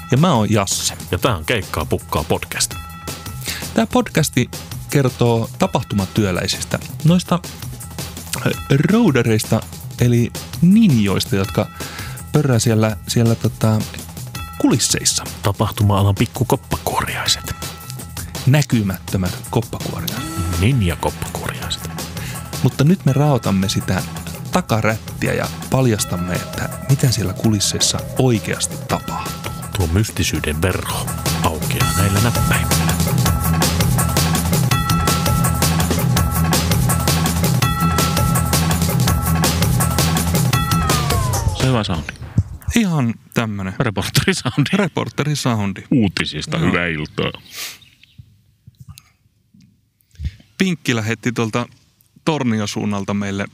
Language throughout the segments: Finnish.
Ja mä oon Jasse. Ja tää on Keikkaa pukkaa podcast. Tää podcasti kertoo tapahtumatyöläisistä, noista roudareista, eli ninjoista, jotka pörrää siellä kulisseissa. Tapahtuma-alan pikkukoppakuoriaiset. Näkymättömät koppakuoriaiset. Ninja-koppakuoriaiset. Mutta nyt me raotamme sitä takarättiä ja paljastamme, että mitä siellä kulisseissa oikeasti tapahtuu. Tuo mystisyyden verho aukeaa näillä näppäimillä. Se hyvä soundi. Ihan tämmönen. Reporterisoundi. Uutisista hyvää iltaa. Pinkki lähetti tuolta Torniosuunnalta meille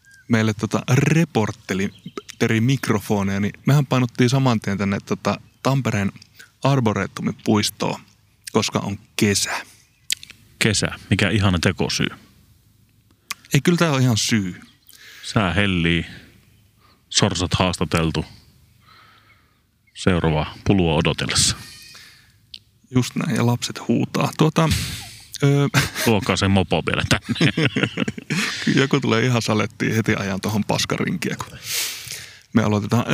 reporterimikrofoneja, niin mehän painottiin saman tien tänne Tampereen Arboretumin puistoon, koska on kesä. Kesä. Mikä ihana tekosyy. Ei, kyllä tää on ihan syy. Sää hellii. Sorsat haastateltu. Seuraavaa pulua odotellessa. Just näin, ja lapset huutaa. Tuokaa se mopo vielä tänne. Joku tulee ihan salettiin heti ajan tuohon paskarinkiä, kun me aloitetaan.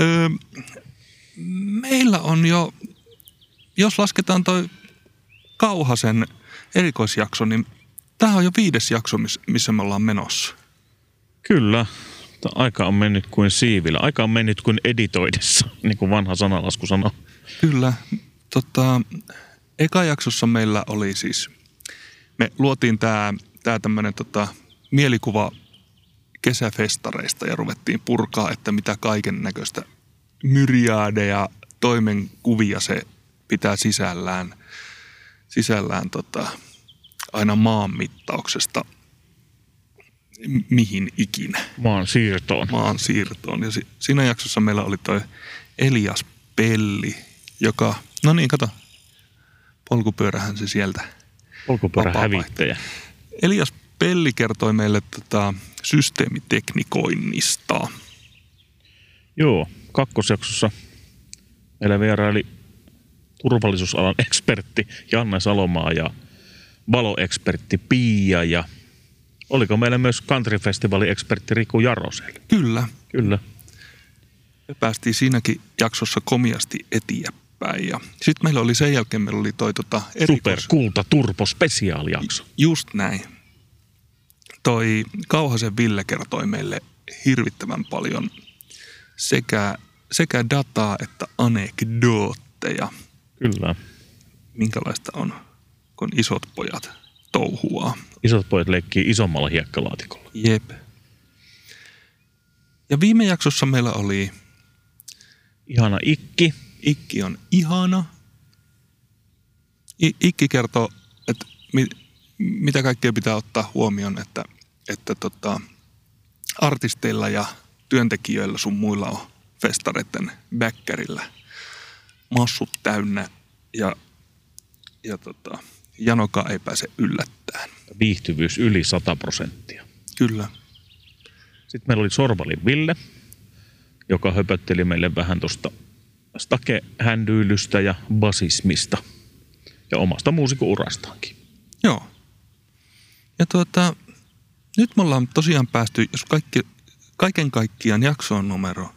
Meillä on jo, jos lasketaan toi Kauhasen erikoisjakso, niin tämähän on jo 5. jakso, missä me ollaan menossa. Kyllä. Aika on mennyt kuin siivillä. Aika on mennyt kuin editoidessa, niin kuin vanha sanalasku sanoo. Kyllä. Eka jaksossa meillä oli siis, me luotiin tää tämmönen mielikuva kesäfestareista ja ruvettiin purkaa, että mitä kaiken näköistä myriaadeja toimenkuvia se pitää sisällään aina maanmittauksesta mihin ikinä. Maan siirtoon. Ja siinä jaksossa meillä oli toi Elias Pelli, joka, no niin, kato, polkupyörähän se sieltä. Polkupyörähävittäjä. Elias Pelli kertoi meille systeemiteknikoinnista. Joo, kakkosjaksossa meillä vieraili turvallisuusalan ekspertti Janne Salomaa ja valoekspertti Pia ja oliko meillä myös countryfestivaalin ekspertti Riku Jarosel? Kyllä. Me päästiin siinäkin jaksossa komiasti eteenpäin. Ja sitten meillä oli sen jälkeen toi Superkulta Turbo spesiaalijakso. Just näin. Toi Kauhasen Ville kertoi meille hirvittävän paljon sekä dataa että anekdootteja. Kyllä. Minkälaista on, kun isot pojat touhuaa. Isot pojat leikkii isommalla hiekkalaatikolla. Jep. Ja viime jaksossa meillä oli ihana Ikki. Ikki on ihana. Ikki kertoo, että mitä kaikkea pitää ottaa huomioon, että artisteilla ja työntekijöillä sun muilla on festareiden bäkkärillä massut täynnä ja janokaan ei pääse yllättämään. Viihtyvyys yli 100%. Kyllä. Sitten meillä oli Sorvalin Ville, joka höpötteli meille vähän tuosta stake-händyylystä ja basismista ja omasta muusikko-urastaankin. Joo. Ja nyt me ollaan tosiaan päästy, jos kaiken kaikkiaan jaksoon numero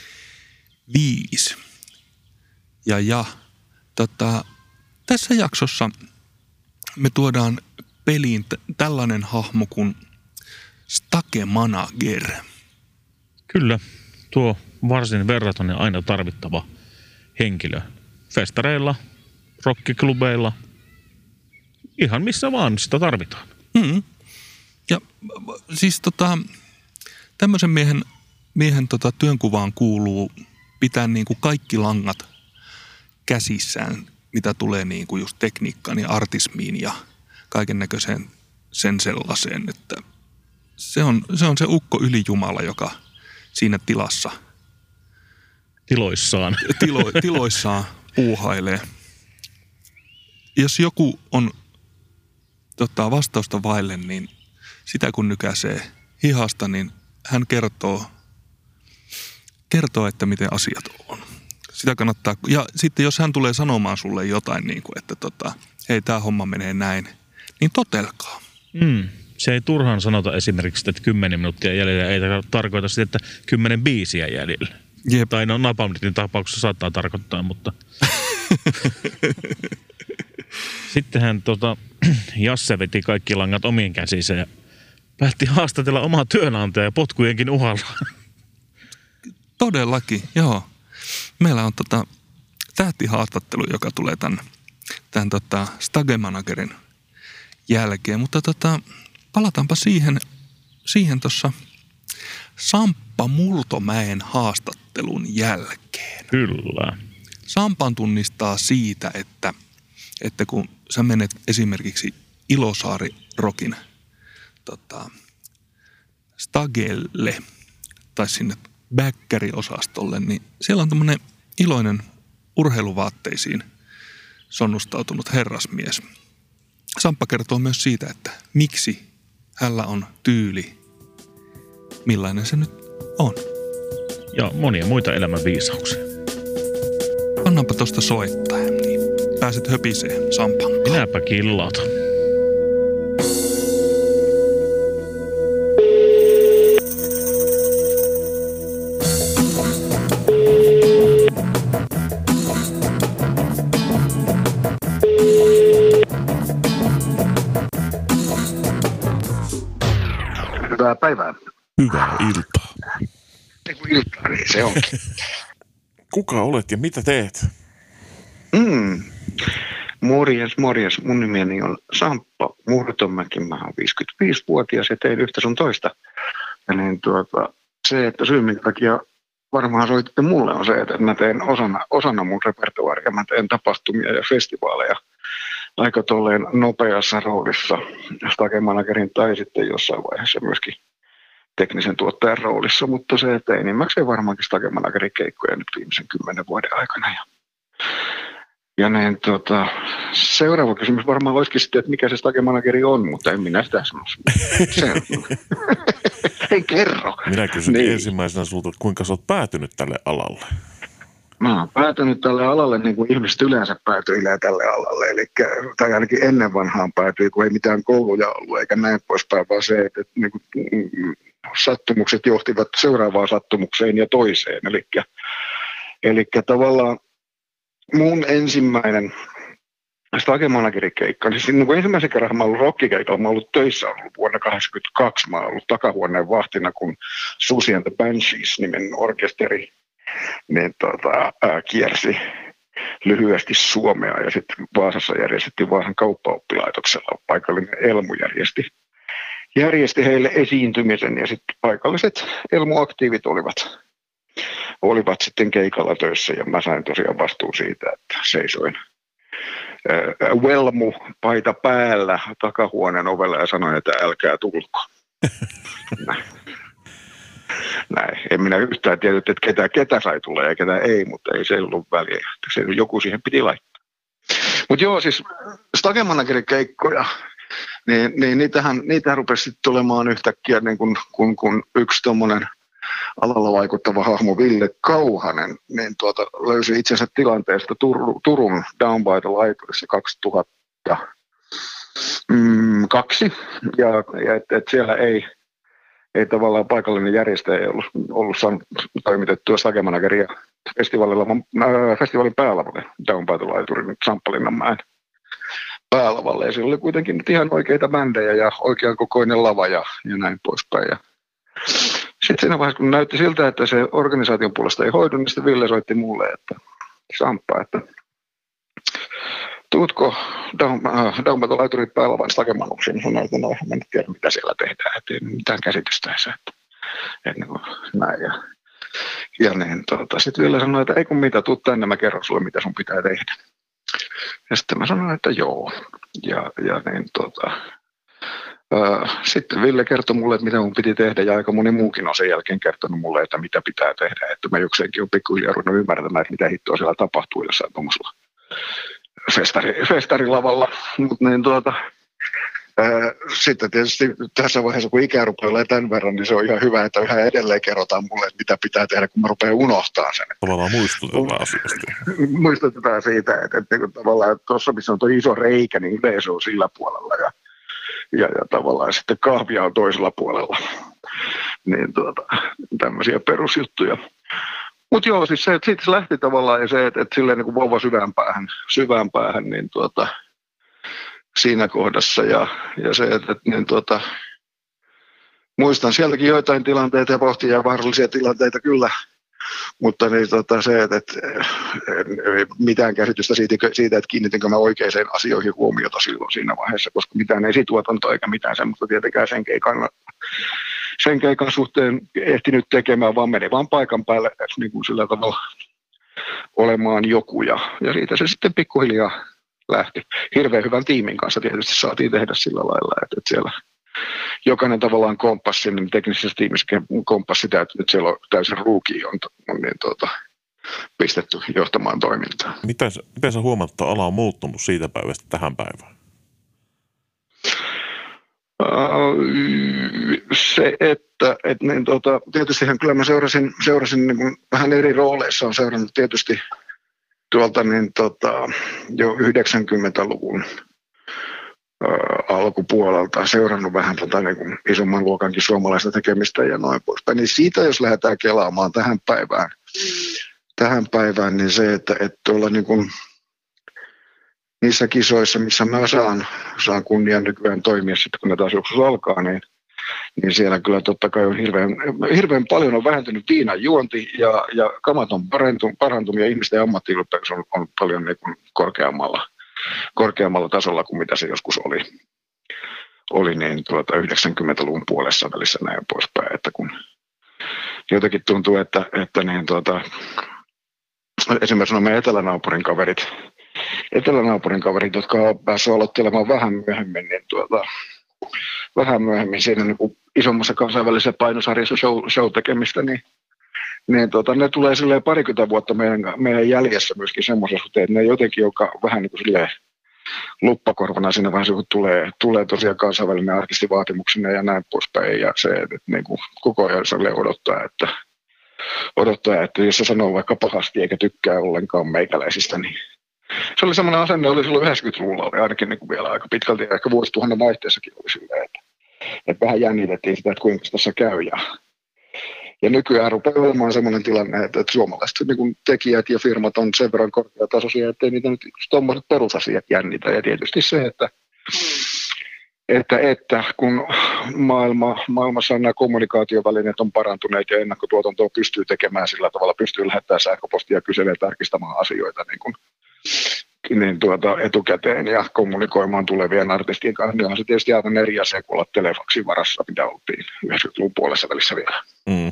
5. Tässä jaksossa me tuodaan peliin tällainen hahmo kuin Stake Manager. Kyllä, tuo varsin verraton ja aina tarvittava henkilö. Festareilla, rockiklubeilla, ihan missä vaan sitä tarvitaan. Mm. Ja siis tämmöisen miehen työnkuvaan kuuluu pitää niinku kaikki langat käsissään, mitä tulee niinku just tekniikkaan ja artismiin ja kaiken näköiseen sen sellaiseen, että se on se ukko ylijumala, joka siinä tiloissaan puuhailee. Jos joku on vastausta vaille, niin sitä kun nykäisee hihasta, niin hän kertoo, että miten asiat on. Sitä kannattaa, ja sitten jos hän tulee sanomaan sulle jotain, niin kuin, että hei, tämä homma menee näin, niin totelkaa. Se ei turhaan sanota esimerkiksi, että 10 minuuttia jäljellä ei tarkoita sitä, että 10 biisiä jäljellä. Jep. Tai no Napalmin tapauksessa saattaa tarkoittaa, mutta... Sittenhän Jasse veti kaikki langat omien käsissä ja päätti haastatella omaa työnantajaa potkujenkin uhalla. Todellakin, joo. Meillä on tähtihaastattelu, joka tulee tämän Stage-managerin jälkeen, mutta palataanpa siihen tuossa Samppa Murtomäen haastattelun jälkeen. Kyllä. Sampan tunnistaa siitä, että kun sä menet esimerkiksi Ilosaari Rockin Stagelle tai sinne bäkkäriosastolle, niin siellä on tämmöinen iloinen urheiluvaatteisiin sonnustautunut herrasmies. Samppa kertoo myös siitä, että miksi hänellä on tyyli, millainen se nyt on. Ja monia muita elämän viisauksia. Pannaanpa tosta soittaa, niin pääset höpiseen Sampan. Minäpä killautan. Hyvää päivää. Hyvää iltaa. Iltaa, niin se onkin. Kuka olet ja mitä teet? Morjes. Mun nimeni on Samppa Murtomäki. Mä oon 55-vuotias ja tein yhtä sun toista. Ja niin se, että syy minkä takia varmaan soititte mulle on se, että mä teen osana mun repertuaaria. Mä teen tapahtumia ja festivaaleja aika tolleen nopeassa roolissa Stage-managerin tai sitten jossain vaiheessa myöskin teknisen tuottajan roolissa, mutta se, että enimmäkseen varmaankin Stage-managerin keikkoja nyt viimeisen 10 vuoden aikana. Ja niin, seuraava kysymys varmaan olisikin sitten, että mikä se Stage-manageri on, mutta en minä sitä sano. Ei kerro. Minä kysyn ensimmäisenä sulta, että kuinka sä oot päätynyt tälle alalle? Mä oon päätynyt tälle alalle niin kuin ihmiset yleensä päätyilee tälle alalle, tai ainakin ennen vanhaan päätyi, kun ei mitään kouluja ollut eikä näin poispäin, vaan se, että niin kuin, sattumukset johtivat seuraavaan sattumukseen ja toiseen. Eli tavallaan mun ensimmäinen Stage-managerikeikka, siis niin kuin ensimmäisen kerran mä oon ollut rockikeikalla, mä oon ollut töissä ollut vuonna 1982, mä oon ollut takahuoneen vahtina, kun Susie and the Banshees-nimen orkesteri niin kiersi lyhyesti Suomea ja sitten Vaasassa järjestettiin Vaasan kauppaoppilaitoksella. Paikallinen Elmu järjesti heille esiintymisen ja sitten paikalliset Elmu-aktiivit olivat sitten keikalla töissä ja mä sain tosiaan vastuun siitä, että seisoin Velmu paita päällä takahuoneen ovella ja sanoin, että älkää tulko. Näin. En minä yhtään tiedä, että ketä sai tulla ja ketä ei, mutta ei se ollut väliä. Joku siihen piti laittaa. Mutta joo, siis Stage-managerin keikkoja, niin niitähän rupesi sitten tulemaan yhtäkkiä, niin kun yksi tuommoinen alalla vaikuttava hahmo Ville Kauhanen niin löysi itsensä tilanteesta Turun Down by the Laiturissa 2002. Ja siellä ei tavallaan paikallinen järjestäjä ei ollut saanut toimitettua Stage-manageria festivaalin päälavalle, Down by the Laiturin Samppalinnanmäen päälavalle. Ja siellä oli kuitenkin nyt ihan oikeita bändejä ja oikean kokoinen lava ja näin poispäin. Ja sitten siinä vaiheessa, kun näytti siltä, että se organisaation puolesta ei hoidu, niin sitten Ville soitti mulle, että Samppa, että tuutko Down by the Laiturin päälavan Stage-manageriksi? Sanoin, että no, mä en tiedä, mitä siellä tehdään, että ei mitään käsitystä edes, että näin. Ja niin, sitten Ville sanoi, että ei kun mitä, tuu tänne, mä kerron sulle, mitä sun pitää tehdä. Ja sitten mä sanoin, että joo. Ja niin, sitten Ville kertoi mulle, että mitä mun piti tehdä, ja aika moni muukin on sen jälkeen kertonut mulle, että mitä pitää tehdä. Että mä jokseenkin olen pikkuhiljaa ruvennut ymmärtämään, että mitä hittoa siellä tapahtuu jossain tuollaisella festarilavalla. Mutta niin, Sitten tietysti tässä vaiheessa, kun ikä rupeaa olemaan tämän verran, niin se on ihan hyvä, että yhä edelleen kerrotaan mulle, että mitä pitää tehdä, kun mä rupean unohtaa sen. Tavallaan muistutetaan asiasta. Muistutetaan siitä, että kun tavallaan että tuossa, missä on tuo iso reikä, niin yleisö on sillä puolella ja tavallaan sitten kahvia on toisella puolella. Niin tämmöisiä perusjuttuja. Mutta joo, siis se, että siitä se lähti tavallaan ja se, että silleen niin kuin vauva syvään päähän niin siinä kohdassa ja se, että niin muistan sieltäkin joitain tilanteita ja pohtia ja vaarallisia tilanteita kyllä, mutta niin se, että mitään käsitystä siitä, että kiinnitinkö mä oikeisiin asioihin huomiota silloin siinä vaiheessa, koska mitään esituotantoa eikä mitään semmoista tietenkään sen keikan suhteen ehtinyt tekemään, vaan meni vaan paikan päälle niin kuin sillä tavalla olemaan joku ja siitä se sitten pikkuhiljaa lähti. Hirveän hyvän tiimin kanssa tietysti saatiin tehdä sillä lailla, että siellä jokainen tavallaan kompassi, niin teknisessä tiimissä kompassi täytyy, että siellä on täysin ruuki on niin pistetty johtamaan toimintaa. Miten sä huomaat, että ala on muuttunut siitä päivästä tähän päivään? Se, että niin tietystihän kyllä mä seurasin niin kuin vähän eri rooleissa, on seurannut tietysti tuolta niin jo 90-luvun alkupuolelta, seurannut vähän niin kuin isomman luokankin suomalaista tekemistä ja noin poispäin. Niin siitä, jos lähdetään kelaamaan tähän päivään niin se, että tuolla niin kuin niissä kisoissa, missä mä saan kunnian nykyään toimia sitten, kun ne taas joskus alkaa, niin siellä kyllä totta kai on hirveän paljon on vähentynyt viinan juonti ja kamat on parantunut ja ihmisten ammattiylpeys on paljon niin kuin korkeammalla tasolla kuin mitä se joskus oli niin 90-luvun puolessa välissä näin poispäin, että kun jotenkin tuntuu, että niin esimerkiksi meidän etelänaapurin kaverit, jotka on päässyt aloittelemaan vähän myöhemmin siinä niin kuin isommassa kansainvälisessä painosarjassa show-tekemistä, niin ne tulee silleen 20 vuotta meidän jäljessä myöskin semmoisessa, että ne jotenkin joka vähän niin kuin silleen luppakorvana siinä vaiheessa, kun tulee tosiaan kansainvälinen artistivaatimuksena ja näin poispäin, ja se, että niin kuin koko ajan silleen odottaa, että jos se sanoo vaikka pahasti eikä tykkää ollenkaan meikäläisistä, niin se oli semmoinen asenne, oli silloin 90-luvulla, oli ainakin niin kuin vielä aika pitkälti, ehkä vuosituhannen vaihteessakin oli silleen, että vähän jännitettiin sitä, että kuinka tässä käy. Ja nykyään rupeaa olemaan semmoinen tilanne, että suomalaiset niin kuin tekijät ja firmat on sen verran korkeatasoisia, ettei niitä nyt tuommoiset perusasiat jännitä. Ja tietysti se, että kun maailmassa nämä kommunikaatiovälineet on parantuneet ja ennakkotuotantoa pystyy tekemään sillä tavalla, pystyy lähettämään sähköpostia ja kyselemään tarkistamaan asioita etukäteen ja kommunikoimaan tulevien artistien kanssa, niin on se tietysti aivan eri asia kuin olla telefaksin varassa, mitä oltiin 90-luvun puolessa välissä vielä.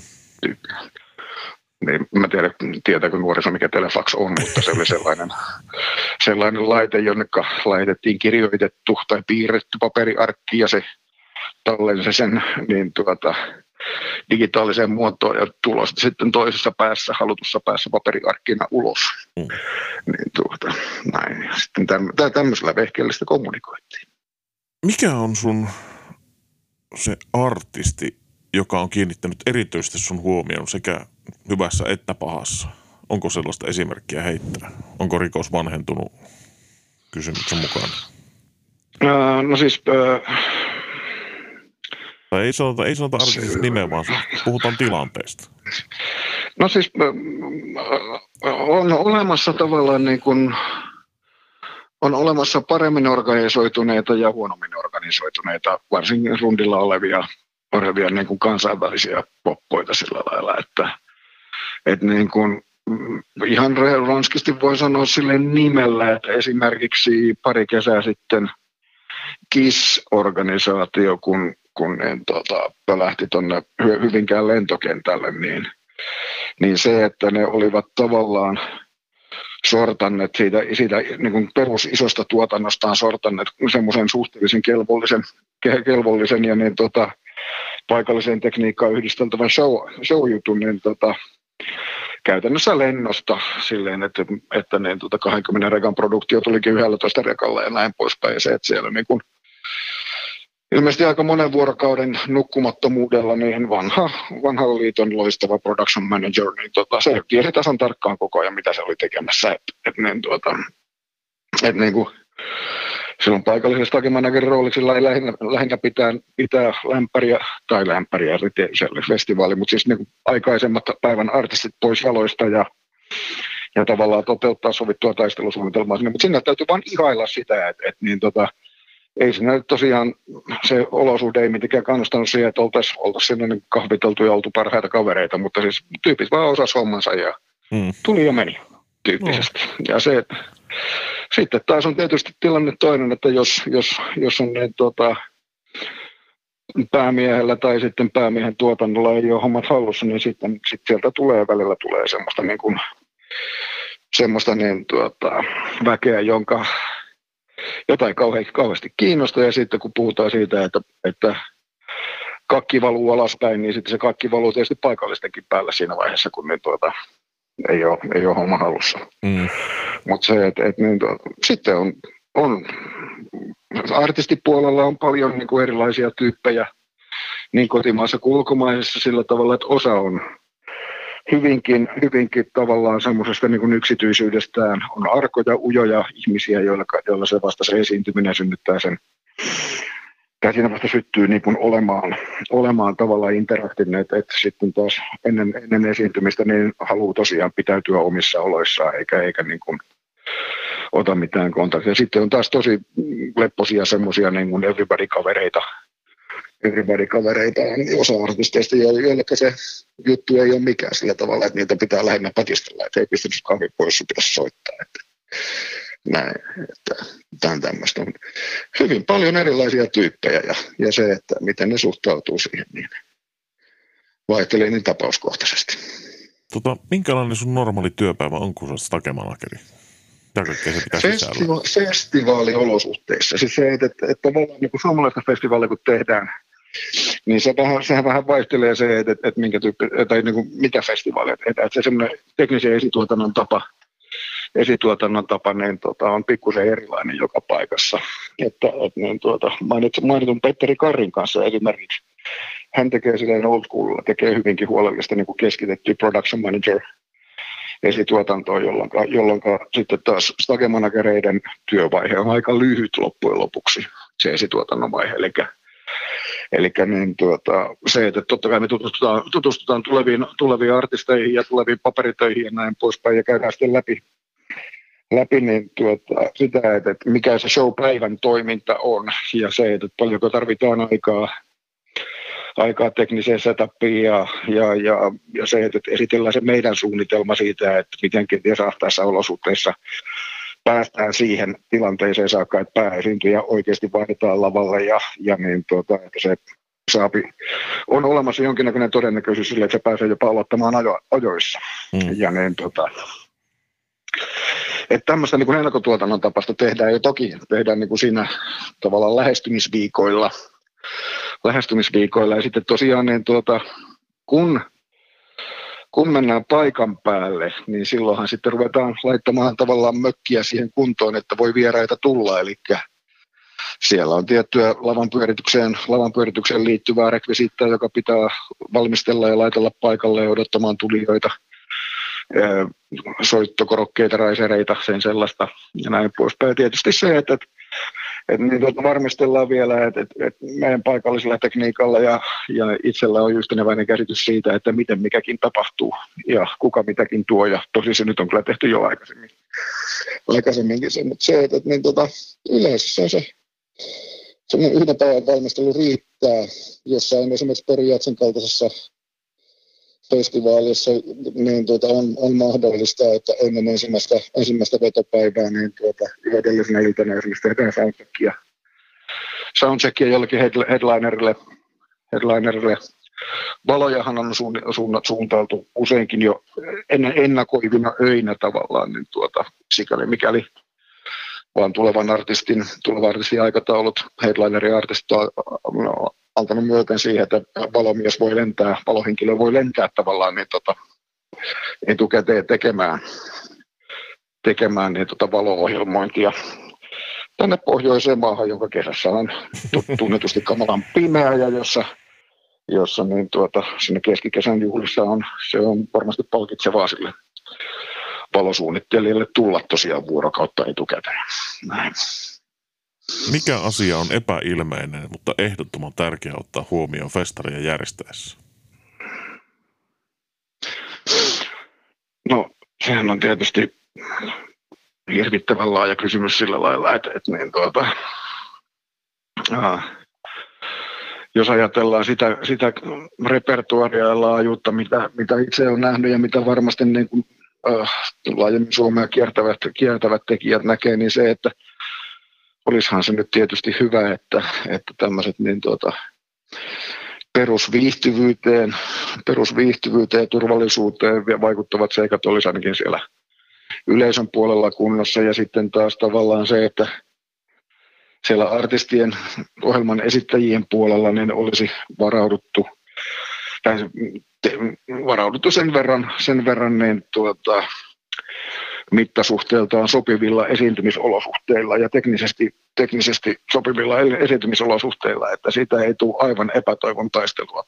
Niin, mä tiedän, tietääkö nuoriso, mikä telefax on, mutta se oli sellainen laite, jonne laitettiin kirjoitettu tai piirretty paperiarkki ja se tallensi sen niin digitaaliseen muotoon ja tulosti sitten toisessa päässä, halutussa päässä paperiarkkina ulos. Niin näin. Ja sitten tämmöisellä vehkeellä sitä kommunikoittiin. Mikä on sun se artisti, joka on kiinnittänyt erityisesti sun huomioon sekä hyvässä että pahassa? Onko sellaista esimerkkiä heittää? Onko rikos vanhentunut kysymyksen mukaan? No siis... Tai ei sanota artistin nimeä, vaan puhutaan tilanteesta. No siis on olemassa tavallaan niin kuin, on olemassa paremmin organisoituneita ja huonommin organisoituneita, varsinkin rundilla olevia niin kuin kansainvälisiä poppoita sillä lailla, että niin kuin, ihan ronskisti voi sanoa sille nimellä, että esimerkiksi pari kesää sitten KISS-organisaatio, kun lähti tuonne Hyvinkään lentokentälle, niin se, että ne olivat tavallaan sortanneet siitä niin kuin perusisosta tuotannostaan sortanneet semmoisen suhteellisen kelvollisen ja niin paikalliseen tekniikkaan yhdisteltävän show-jutun, niin käytännössä lennosta silleen, että niin 20 rekan produktio tulikin 11 rekalla ja näin poispäin. Ja se, että siellä niin kuin ilmeisesti aika monen vuorokauden nukkumattomuudella niin vanhan liiton loistava production manager, niin se tiesi tasan tarkkaan koko ajan, mitä se oli tekemässä. Niin kuin, silloin paikallisessa takimanagerin roolissa ei lähinnä pitää lämpäriä, festivaali, mutta siis niin aikaisemmat päivän artistit pois jaloista ja tavallaan toteuttaa sovittua taistelusuunnitelmaa sinne, mutta sinne täytyy vain ihailla sitä, ei siinä tosiaan se olosuhde ei mitenkään kannustanut siihen, että oltaisiin sinne niin kahviteltu ja oltu parhaita kavereita, mutta siis tyypit vaan osasi hommansa ja tuli ja meni tyyppisesti. Ja se, että sitten taas on tietysti tilanne toinen, että jos on niin, päämiehellä tai sitten päämiehen tuotannolla ei ole hommat hallussa, niin sitten sieltä välillä tulee semmoista väkeä, jota ei kauheasti kiinnosta, ja sitten kun puhutaan siitä, että kakki valuu alaspäin, niin sitten se kakki valuu tietysti paikallistenkin päällä siinä vaiheessa, kun ei ole homma hallussa. Mutta se, sitten on artistipuolella on paljon niin kuin erilaisia tyyppejä niin kotimaassa kuin ulkomaisessa sillä tavalla, että osa on hyvinkin tavallaan semmoisesta niin kuin yksityisyydestään on arkoja, ujoja ihmisiä, joilla se vasta se esiintyminen synnyttää sen, tai siinä vasta syttyy niin kuin olemaan tavallaan interaktinen, että sitten taas ennen esiintymistä niin haluaa tosiaan pitäytyä omissa oloissaan, eikä niin kuin ota mitään kontaktia. Sitten on taas tosi lepposia semmoisia niin kuin everybody-kavereita, osa artisteista, joille se juttu ei ole mikään sillä tavalla, että niitä pitää lähinnä patistella, että ei pistänyt kahvin pois, pitäisi soittaa. Näin, että tämän tämmöistä on hyvin paljon erilaisia tyyppejä ja se, että miten ne suhtautuu siihen, niin vaihtelee niin tapauskohtaisesti. Minkälainen sun normaali työpäivä on, kun sä oot takemanageri? Mitä kaikkea se pitää sisällä? Festivaaliolosuhteissa. Siis se, että tavallaan niin kuin suomalaista festivaalia kun tehdään, niin sehän vähän vaihtelee se, että minkä tyyppi, tai niin kuin mitä festivaalia tehdään. Että se semmoinen teknisen esituotannon tapa niin, on pikkusen erilainen joka paikassa. Niin, mainitun Petteri Karrin kanssa esimerkiksi. Hän tekee silleen old schoolilla, tekee hyvinkin huolellista niin kuin keskitettyä production manager esituotantoa, jolloin sitten taas stakemanagereiden työvaihe on aika lyhyt loppujen lopuksi, se esituotannon vaihe. Eli niin se, että totta kai me tutustutaan tuleviin artisteihin ja tuleviin paperitöihin ja näin poispäin ja käydään sitten läpi niin sitä, että mikä se showpäivän toiminta on ja se, että paljonko tarvitaan aikaa tekniseen setupiin ja se, että esitellään se meidän suunnitelma siitä, että miten kenties ahtaissa olosuhteissa päästään siihen tilanteeseen saakka, että pääesiintyjä oikeasti vaihdetaan lavalle ja niin että se on olemassa jonkinnäköinen todennäköisyys sille, että se pääsee jopa aloittamaan ajoissa. Ja niin että tämmöistä niin kuin ennakkotuotannon tapasta tehdään jo toki, tehdään niin kuin siinä tavallaan lähestymisviikoilla ja sitten tosiaan niin kun mennään paikan päälle, niin silloinhan sitten ruvetaan laittamaan tavallaan mökkiä siihen kuntoon, että voi vieraita tulla, eli siellä on tiettyä lavan pyöritykseen liittyvää rekvisiittaa, joka pitää valmistella ja laitella paikalle ja odottamaan tulijoita, soittokorokkeita, raisereita, sen sellaista ja näin poispäin. Tietysti se, että niin varmistellaan vielä, että meidän paikallisella tekniikalla ja itsellä on yhteneväinen käsitys siitä, että miten mikäkin tapahtuu ja kuka mitäkin tuo. Ja tosi se nyt on kyllä tehty jo aikaisemminkin se, mutta se, että niin yleensä se yhden päivän valmistelu riittää jossain esimerkiksi Pori-Jatsin kaltaisessa festivaalissa niin on mahdollista, että ennen ensimmäistä vetopäivää niin edellisenä iltana esimerkiksi tehdään soundcheckia jollekin headlinerille. Valojahan on suuntautu useinkin jo ennakoivina öinä tavallaan, niin sikäli mikäli vaan tulevan artistin aikataulut, headlineri-artistit on antanut myöten siihen, että valomies voi lentää, valohenkilö voi lentää tavallaan niin etukäteen tekemään niin valo-ohjelmointia tänne pohjoiseen maahan, jonka kesässä on tunnetusti kamalan pimeä ja jossa niin sinne keskikesän juhlissa se on varmasti palkitsevaa sille valosuunnittelijalle tulla tosiaan vuorokautta etukäteen. Näin. Mikä asia on epäilmeinen, mutta ehdottoman tärkeä ottaa huomioon festaria järjestäessä? No, sehän on tietysti hirvittävän laaja kysymys sillä lailla, että niin jos ajatellaan sitä repertuaria ja laajuutta, mitä itse olen nähnyt ja mitä varmasti niin kuin, laajemmin Suomea kiertävät tekijät näkee, niin se, että olisihan se nyt tietysti hyvä, että tämmöiset niin perusviihtyvyyteen ja turvallisuuteen vaikuttavat seikat olisi ainakin siellä yleisön puolella kunnossa, ja sitten taas tavallaan se, että siellä artistien ohjelman esittäjien puolella niin olisi varauduttu sen verran niin mittasuhteeltaan sopivilla esiintymisolosuhteilla ja teknisesti sopivilla esiintymisolosuhteilla, että siitä ei tule aivan epätoivon taistelua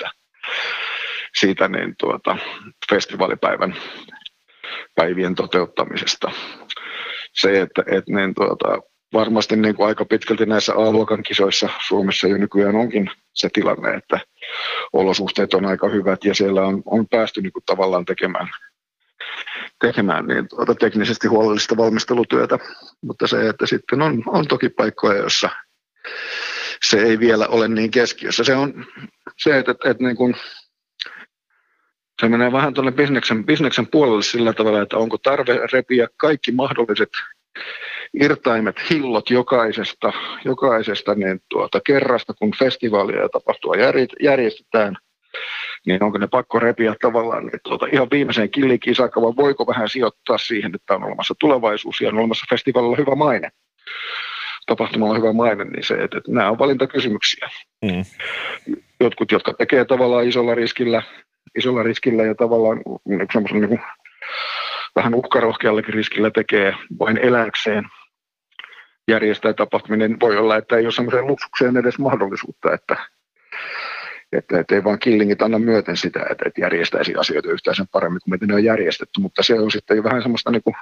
siitä niin festivaalipäivän päivien toteuttamisesta. Se, että niin varmasti niin kuin aika pitkälti näissä A-luokan kisoissa Suomessa jo nykyään onkin se tilanne, että olosuhteet on aika hyvät ja siellä on päästy niin kuin tavallaan tekemään niin teknisesti huolellista valmistelutyötä, mutta se, että sitten on toki paikkoja, joissa se ei vielä ole niin keskiössä. Se on se, että niin kuin, se menee vähän tuonne bisneksen puolelle sillä tavalla, että onko tarve repiä kaikki mahdolliset irtaimet, hillot jokaisesta niin kerrasta, kun festivaalia ja tapahtua järjestetään, niin onko ne pakko repiä tavallaan niin ihan viimeiseen killikiin saakka, vai voiko vähän sijoittaa siihen, että on olemassa tulevaisuus ja on olemassa festivaalilla hyvä maine, tapahtumalla hyvä maine, niin se, että nämä on valintakysymyksiä. Jotkut, jotka tekee tavallaan isolla riskillä ja tavallaan semmoisen niin kuin vähän uhkarohkeallakin riskillä tekee vain eläkseen järjestää tapahtuminen, voi olla, että ei ole semmoiseen luksukseen edes mahdollisuutta, että ei vaan killingit anna myöten sitä, että järjestäisi asioita yhtään sen paremmin kuin miten ne on järjestetty, mutta se on sitten jo vähän semmoista niin kuin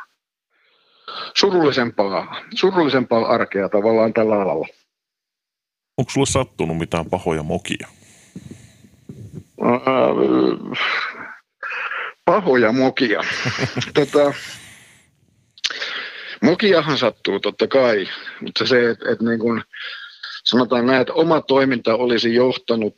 surullisempaa arkea tavallaan tällä alalla. Onko sulle sattunut mitään pahoja mokia? Pahoja mokia. Mokiahan sattuu totta kai, mutta se, että niin kuin sanotaan näin, että oma toiminta olisi johtanut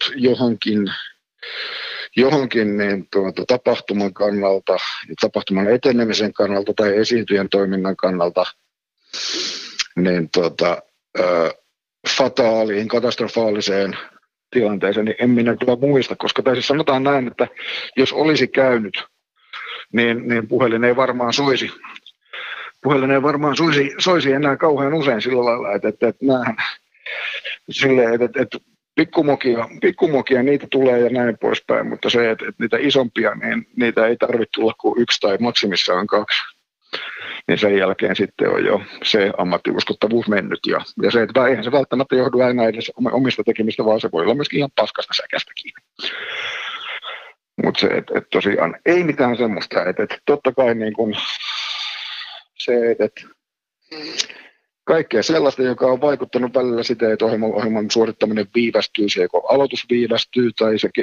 johonkin niin tapahtuman kannalta, tapahtuman etenemisen kannalta tai esiintyjän toiminnan kannalta niin fataaliin, katastrofaaliseen tilanteeseen, niin en minä kyllä muista, koska tai siis sanotaan näin, että jos olisi käynyt, niin puhelin ei varmaan soisi. Puhelin ei varmaan soisi enää kauhean usein sillä lailla, että näähän silleen, että pikkumokia niitä tulee ja näin poispäin, mutta se, että niitä isompia, niin niitä ei tarvitse tulla kuin 1 tai maksimissaan 2. Niin sen jälkeen sitten on jo se ammattiuskottavuus mennyt. Ja se, että eihän se välttämättä johdu aina edes omista tekemistä, vaan se voi olla myöskin ihan paskasta säkästäkin. Mutta se, että tosiaan ei mitään semmoista, että totta kai niin kun se, että kaikkea sellaista, joka on vaikuttanut välillä sitä, että ohjelman suorittaminen viivästyy, se joko aloitus viivästyy tai se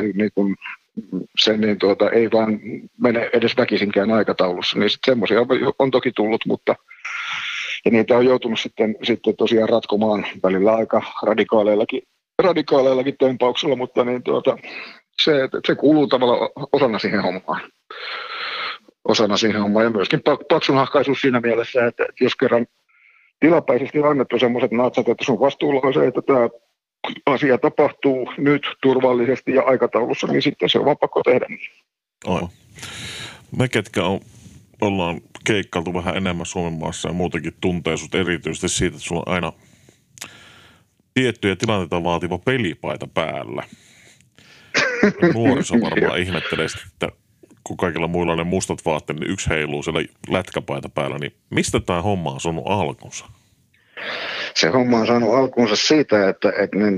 ei vaan mene edes väkisinkään aikataulussa, niin semmoisia on toki tullut, mutta ja niitä on joutunut sitten tosiaan ratkomaan välillä aika radikaaleillakin tempauksella, mutta niin se kuuluu tavallaan osana siihen hommaan ja myöskin paksunahkaisuus siinä mielessä, että jos kerran tilapäisesti annettu sellaiset natsat, että sun vastuulla on se, että tämä asia tapahtuu nyt turvallisesti ja aikataulussa, niin sitten se on vaan pakko tehdä niin. Aivan. Me, ketkä ollaan keikkailtu vähän enemmän Suomen maassa ja muutenkin tuntee sut erityisesti siitä, että sulla on aina tiettyjä tilanteita vaativa pelipaita päällä. Nuoriso varmaan ihmettelee, että kun kaikilla muilla on ne mustat vaatteet, niin yksi heiluu siellä lätkäpaita päällä, niin mistä tämä homma on saanut alkunsa? Se homma on saanut alkuunsa siitä, että niin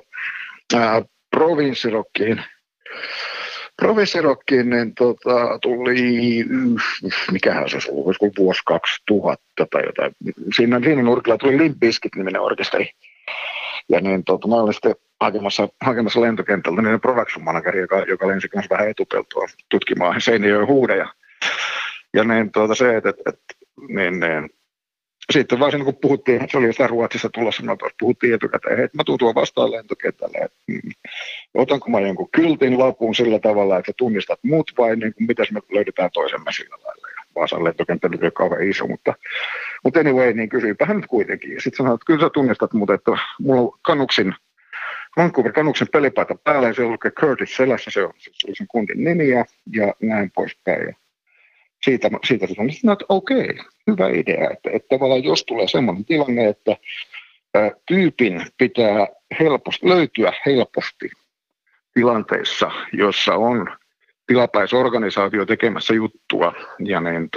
Provinssirokkiin niin tuli, mikähän se olisi ollut, olisiko vuosi 2000 tai jotain. Siinä nurkilla tuli Limp Bizkit-niminen orkesteri. Ja niin mä olin sitten hakemassa lentokentältä niin production manageri, joka lensi kanssa vähän etupeltoa tutkimaan Seinäjoen huudeja. Ja niin se, että niin, sitten vaan kun puhuttiin, se oli jostain Ruotsissa tulossa, puhuttiin etukäteen, että mä tuun vastaan lentokentälle, että otanko mä jonkun kyltin lapun sillä tavalla, että tunnistat mut vai niin kuin, mitäs me löydetään toisemme sillä lailla. Ja Vaasan lentokenttä oli kauhean iso, mutta anyway, niin kysyinpähän nyt kuitenkin. Ja sitten sanoin, että kyllä sä tunnistat mut, että mulla on Vancouver Canucksin pelipaita päällä ja se lukee Curtis selässä, se oli sen kundin nimi ja näin poispäin. Ja siitä sanoin, että okei, hyvä idea, että tavallaan jos tulee semmoinen tilanne, että tyypin pitää löytyä helposti tilanteissa, jossa on tilapäisorganisaatio tekemässä juttua ja niin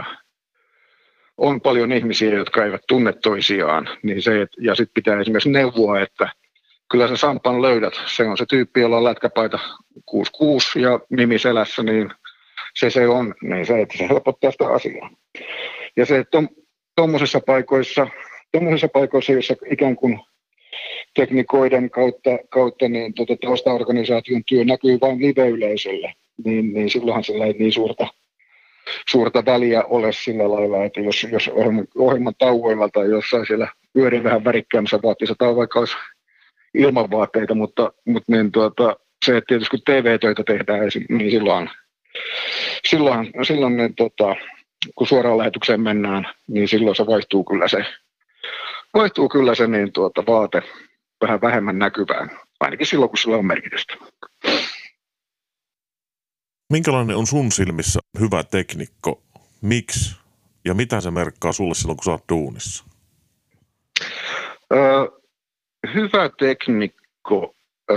on paljon ihmisiä, jotka eivät tunne toisiaan, niin ja sitten pitää esimerkiksi neuvoa, että kyllä sä Sampan löydät, se on se tyyppi, jolla on lätkäpaita 66 ja nimi selässä, niin se on, niin että se helpottaa sitä asiaa. Ja se, että tuommoisissa paikoissa, joissa ikään kuin teknikoiden kautta niin taustaorganisaation työ näkyy vain live-yleisölle, niin silloinhan sillä ei niin suurta väliä ole sillä lailla, että jos ohjelman tauoilla tai jossain siellä pyörii vähän värikkäämmässä vaatteissa tai vaikka olisi ilmanvaatteita, mutta niin se, että tietysti kun TV-töitä tehdään, niin silloin niin, kun suoraan lähetykseen mennään, niin silloin se vaihtuu kyllä se niin, vaate vähän vähemmän näkyvään, ainakin silloin, kun sillä on merkitystä. Minkälainen on sun silmissä hyvä teknikko? Miksi? Ja mitä se merkkaa sulle silloin, kun sä oot duunissa? Hyvä teknikko.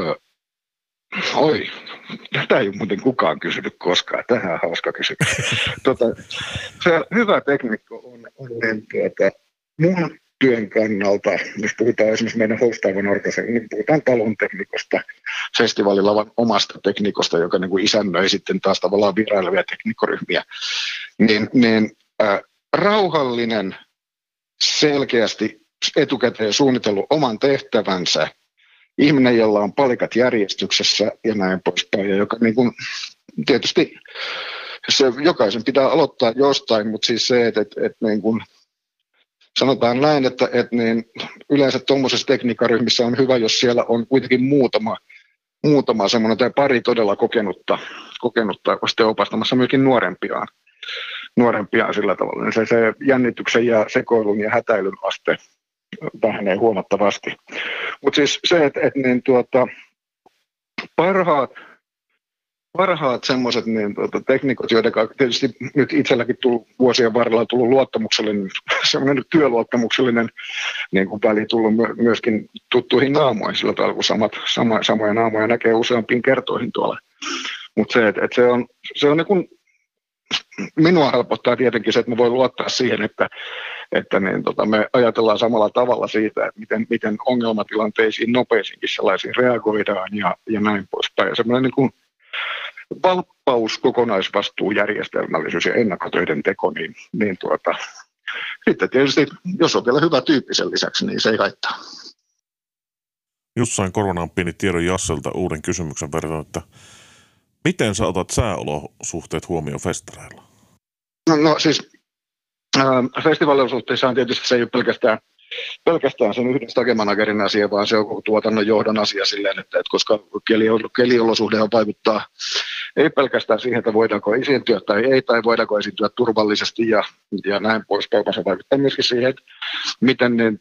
Tätä ei ole muuten kukaan kysynyt koskaan. Tähän on hauska kysymys. Se hyvä teknikko on mun työn kannalta, jos puhutaan esimerkiksi meidän hostaavan organisaation, niin puhutaan talon teknikosta, festivaalilavan omasta teknikosta, joka niin kuin isännöi sitten taas tavallaan virailevia teknikkoryhmiä, niin rauhallinen, selkeästi etukäteen suunnitellut oman tehtävänsä, ihminen, jolla on palikat järjestyksessä ja näin poispäin, ja joka niin kuin, tietysti jokaisen pitää aloittaa jostain, mutta siis se, että niin kuin, sanotaan näin, että niin yleensä tuommoisessa tekniikkaryhmissä on hyvä, jos siellä on kuitenkin muutama semmoinen tai pari todella kokenutta sitten opastamassa myöskin nuorempiaan sillä tavalla. Niin se jännityksen ja sekoilun ja hätäilyn aste vähenee huomattavasti. Mutta siis se, että niin parhaat semmoiset niin teknikot, joiden tietysti nyt itselläkin vuosien varrella tullut luottamuksellinen, semmoinen työluottamuksellinen niin kuin väli tullut myöskin tuttuihin naamoihin sillä tavalla, kun samoja naamoja näkee useampiin kertoihin tuolla. Mutta se on niin kuin, minua helpottaa tietenkin se, että mä voin luottaa siihen, että niin, me ajatellaan samalla tavalla siitä, että miten ongelmatilanteisiin nopeisiinkin sellaisiin reagoidaan ja näin poispäin. Ja semmoinen niin kuin valppaus, kokonaisvastuu, järjestelmällisyys ja ennakkotöiden teko, niin sitten tietysti, jos on vielä hyvä tyyppi sen lisäksi, niin se ei haittaa. Just sain koronaan pieni tiedon Jasselta uuden kysymyksen verran, että miten sä otat sääolosuhteet huomioon festareilla? No siis festivaaliolosuhteissa on tietysti se ei ole pelkästään sen yhden stage-managerin asia, vaan se on tuotannon johdon asia silleen, että koska keliolosuhde vaikuttaa ei pelkästään siihen, että voidaanko esiintyä tai ei, tai voidaanko esiintyä turvallisesti ja näin poispäin, vaan se vaikuttaa myöskin siihen, että miten niin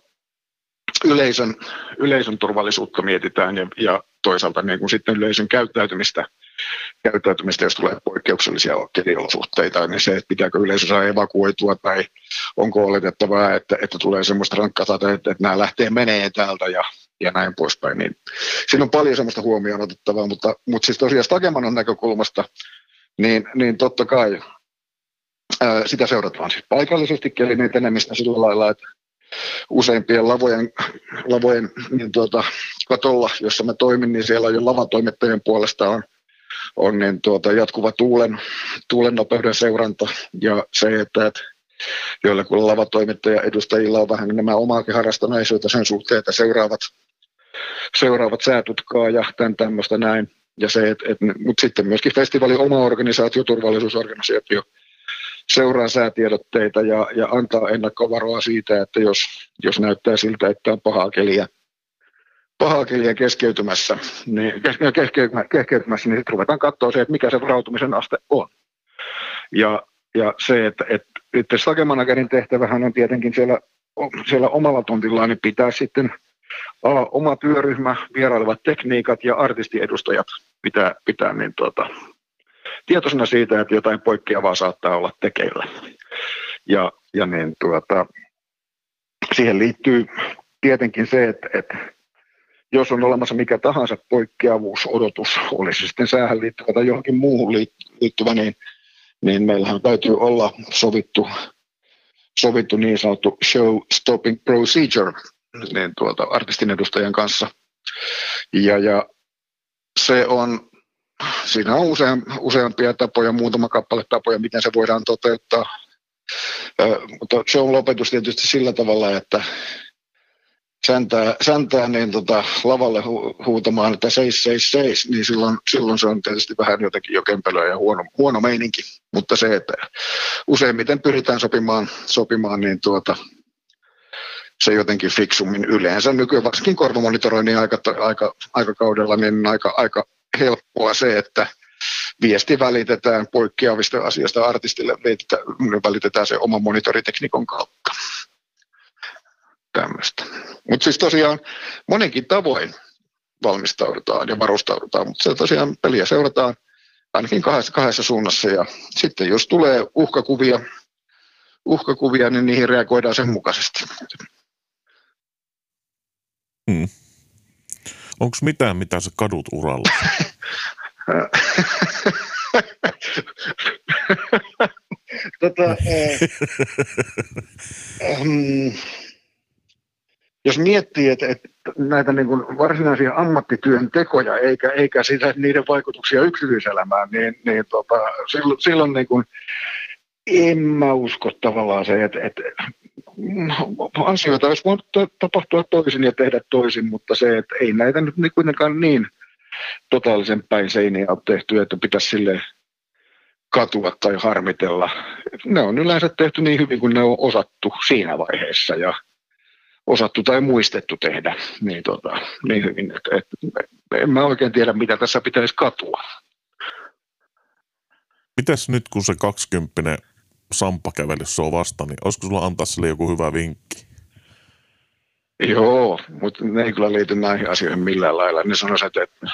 yleisön turvallisuutta mietitään ja toisaalta niin kuin sitten yleisön käyttäytymistä, jos tulee poikkeuksellisia keliolosuhteita, niin se, että pitääkö yleisö saa evakuoitua tai onko oletettavaa, että tulee semmoista rankkaa, että nämä lähtee menee täältä ja näin poispäin. Niin siinä on paljon semmoista huomioon otettavaa, mutta siis tosiaan Stagemanon näkökulmasta, niin totta kai sitä seurataan siis paikallisesti kelin etenemistä sillä lailla, että useimpien lavojen niin katolla, jossa mä toimin, niin siellä on jo lavatoimittajien puolesta on niin jatkuva tuulen nopeuden seuranta ja se, että joillakin lavatoimittajan edustajilla on vähän enemmän omaakin harrastuneisuutta sen suhteen, että seuraavat säätutkaa ja tämmöistä näin. Ja se, mutta sitten myöskin festivaalin oma organisaatio, turvallisuusorganisaatio, seuraa säätiedotteita ja antaa ennakkovaroa siitä, että jos näyttää siltä, että on pahaa keliä keskeytymässä, niin sitten ruvetaan katsoa se, että mikä se varautumisen aste on. Ja se, että itse Stage-managerin tehtävähän on tietenkin siellä omalla tontillaan, niin pitää sitten oma työryhmä, vierailevat tekniikat ja artistiedustajat pitää niin tietoisena siitä, että jotain poikkeavaa saattaa olla tekeillä. Ja niin siihen liittyy tietenkin se, että jos on olemassa mikä tahansa poikkeavuusodotus, olisi sitten säähän liittyvä tai johonkin muuhun liittyvä, niin meillähän täytyy olla sovittu niin sanottu show stopping procedure niin artistin edustajan kanssa. Ja se on, siinä on useampia tapoja, muutama kappale tapoja, miten se voidaan toteuttaa. Mutta shown lopetus tietysti sillä tavalla, että säntää niin lavalle huutamaan, että seis, niin silloin se on tietysti vähän jotenkin jo kempelöä ja huono meininki. Mutta se, että useimmiten pyritään sopimaan niin se jotenkin fiksummin yleensä nykyään, varsinkin korvamonitoroinnin aikakaudella, niin aika helppoa se, että viesti välitetään poikkeavista asioista artistille, välitetään se oman monitoriteknikon kautta. Tämmöistä. Mutta siis tosiaan monenkin tavoin valmistaudutaan ja varustaudutaan, mutta se tosiaan peliä seurataan ainakin kahdessa suunnassa ja sitten jos tulee uhkakuvia, niin niihin reagoidaan sen mukaisesti. Onko mitään, mitä sä kadut uralla? Jos miettii, että näitä niin kuin varsinaisia ammattityön tekoja eikä niiden vaikutuksia yksityiselämään, niin silloin niin kuin en mä usko tavallaan se, että asioita olisi voinut tapahtua toisin ja tehdä toisin, mutta se, että ei näitä nyt kuitenkaan niin totaalisen päin seiniä ole tehty, että pitäisi silleen katua tai harmitella. Ne on yleensä tehty niin hyvin kuin ne on osattu siinä vaiheessa ja osattu tai muistettu tehdä niin hyvin, että en mä oikein tiedä, mitä tässä pitäisi katua. Mitäs nyt, kun se 20 Samppa kävely sua vastaan, niin olisiko sulla antaa sille joku hyvä vinkki? Joo, mutta ne ei kyllä liity näihin asioihin millään lailla. Ne sanoisivat, että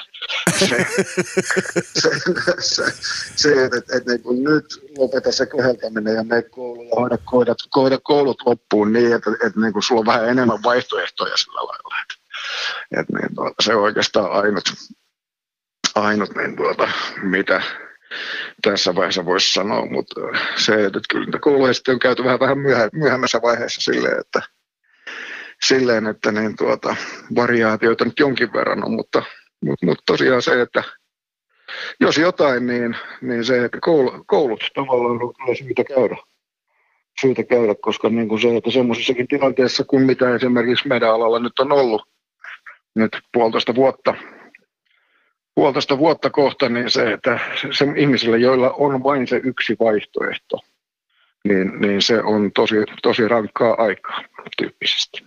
että niin nyt lopeta se köheltäminen ja mene kouluun ja hoida koulut loppuun niin, että niin kuin sulla on vähän enemmän vaihtoehtoja sillä lailla. Että niin, se on oikeastaan ainut niin mitä tässä vaiheessa voisi sanoa, mutta se, että kyllä kouluja sitten on käyty vähän myöhemmässä vaiheessa silleen, että niin variaatioita nyt jonkin verran on, mutta tosiaan se, että jos jotain, niin se, että koulut tavallaan on kyllä syytä käydä, koska niin kuin se, että semmoisissakin tilanteessa kuin mitä esimerkiksi meidän alalla nyt on ollut nyt puolitoista vuotta kohta, niin se, että se ihmisille, joilla on vain se yksi vaihtoehto, niin se on tosi rankkaa aikaa tyyppisesti.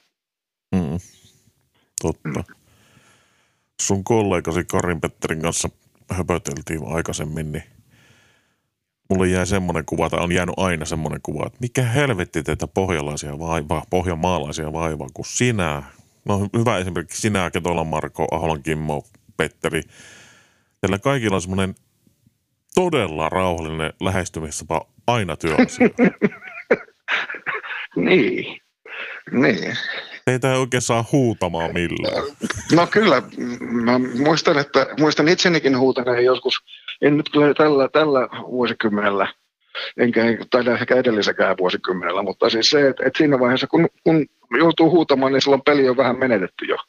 Totta. Sun kollegasi Karin Petterin kanssa höpöteltiin aikaisemmin, niin mulle jäi semmoinen kuva, tai on jäänyt aina semmoinen kuva, että mikä helvetti teitä pohjanmaalaisia vaivaa, kun sinä, no hyvä esimerkiksi sinä, Ketolan Marko, Aholan Kimmo, Petteri, teillä kaikilla on semmoinen todella rauhallinen lähestymistapa aina työasioihin. Niin. Teitä ei oikein saa huutamaan millään. No kyllä, mä muistan itsenikin huutaneen joskus, en nyt kyllä tällä vuosikymmenellä, enkä taida ehkä edellisäkään vuosikymmenellä, mutta siis se, että siinä vaiheessa kun joutuu huutamaan, niin silloin peli on vähän menetetty jo.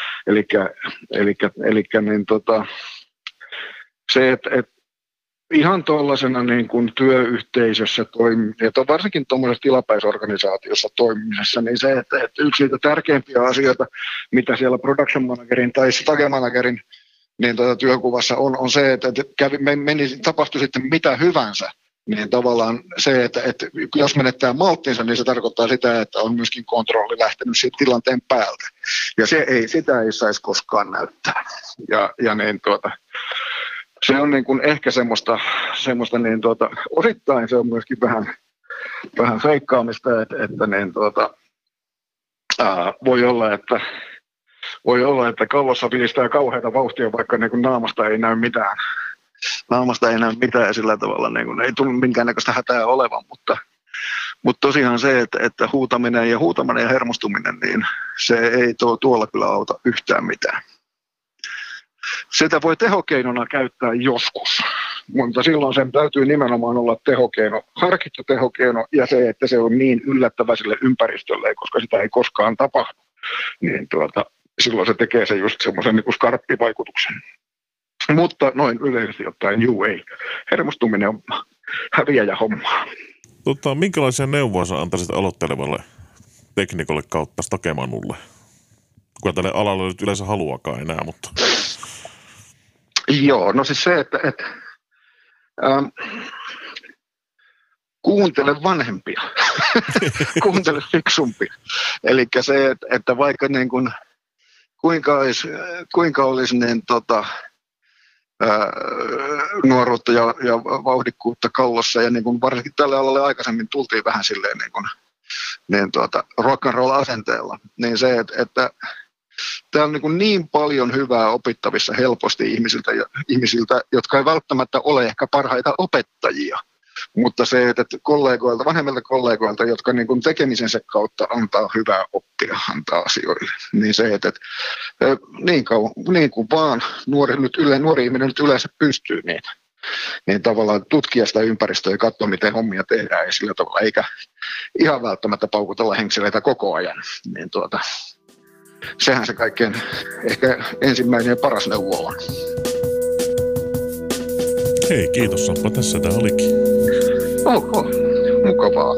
Elikkä niin se, että ihan tuollaisena niin kuin työyhteisössä ja varsinkin tuommoisessa tilapäisorganisaatiossa toimimisessa, niin se, että yksi niitä tärkeimpiä asioita, mitä siellä production managerin tai stage managerin niin työkuvassa on se, että tapahtui sitten mitä hyvänsä, niin tavallaan se, että jos menettää malttinsa, niin se tarkoittaa sitä, että on myöskin kontrolli lähtenyt siitä tilanteen päältä. Ja sitä ei saisi koskaan näyttää. Ja niin se on niin kuin ehkä semmoista niin osittain se on myöskin vähän feikkaamista, että niin voi olla, että kallossa vilistää kauheita vauhtia, vaikka niin kuin naamasta ei näy mitään. Naamasta ei näy mitään ja sillä tavalla niin kuin ei tullut minkäännäköistä hätää olevan, mutta tosiaan se, että huutaminen ja hermostuminen, niin se ei tuolla kyllä auta yhtään mitään. Sitä voi tehokeinona käyttää joskus, mutta silloin sen täytyy nimenomaan olla tehokeino, harkittu tehokeino ja se, että se on niin yllättävä sille ympäristölle, koska sitä ei koskaan tapahdu, niin silloin se tekee se just semmoisen niin kuin skarppivaikutuksen. Mutta noin yleisesti ottaen ei. Hermostuminen on häviäjä hommaa. Minkälaisia neuvoja sä antaisit aloittelevalle teknikolle kautta stakemanulle? Kuka tälle alalle nyt yleensä haluakaan enää, mutta... Joo, no siis se, että kuuntele vanhempia, kuuntele fiksumpia. Eli se, että vaikka niin kuin, kuinka olisi niin nuoruutta ja vauhdikkuutta kallossa ja niin kuin varsinkin tälle alalle aikaisemmin tultiin vähän silleen niin rock and roll asenteella, niin se, että täällä on niin paljon hyvää opittavissa helposti ihmisiltä, jotka ei välttämättä ole ehkä parhaita opettajia, mutta se, että vanhemmilta kollegoilta, jotka niin kuin tekemisensä kautta antaa hyvää oppia, antaa asioille, niin se, että niin kuin vaan nuori ihminen nyt yleensä pystyy niin tavallaan tutkia sitä ympäristöä ja katsoa, miten hommia tehdään ja sillä tavalla, eikä ihan välttämättä paukutella henkseleitä koko ajan, niin sehän se kaikkein ehkä ensimmäinen ja paras neuvo on. Hei, kiitos Samppa. Tässä tämä olikin. Oho, mukavaa.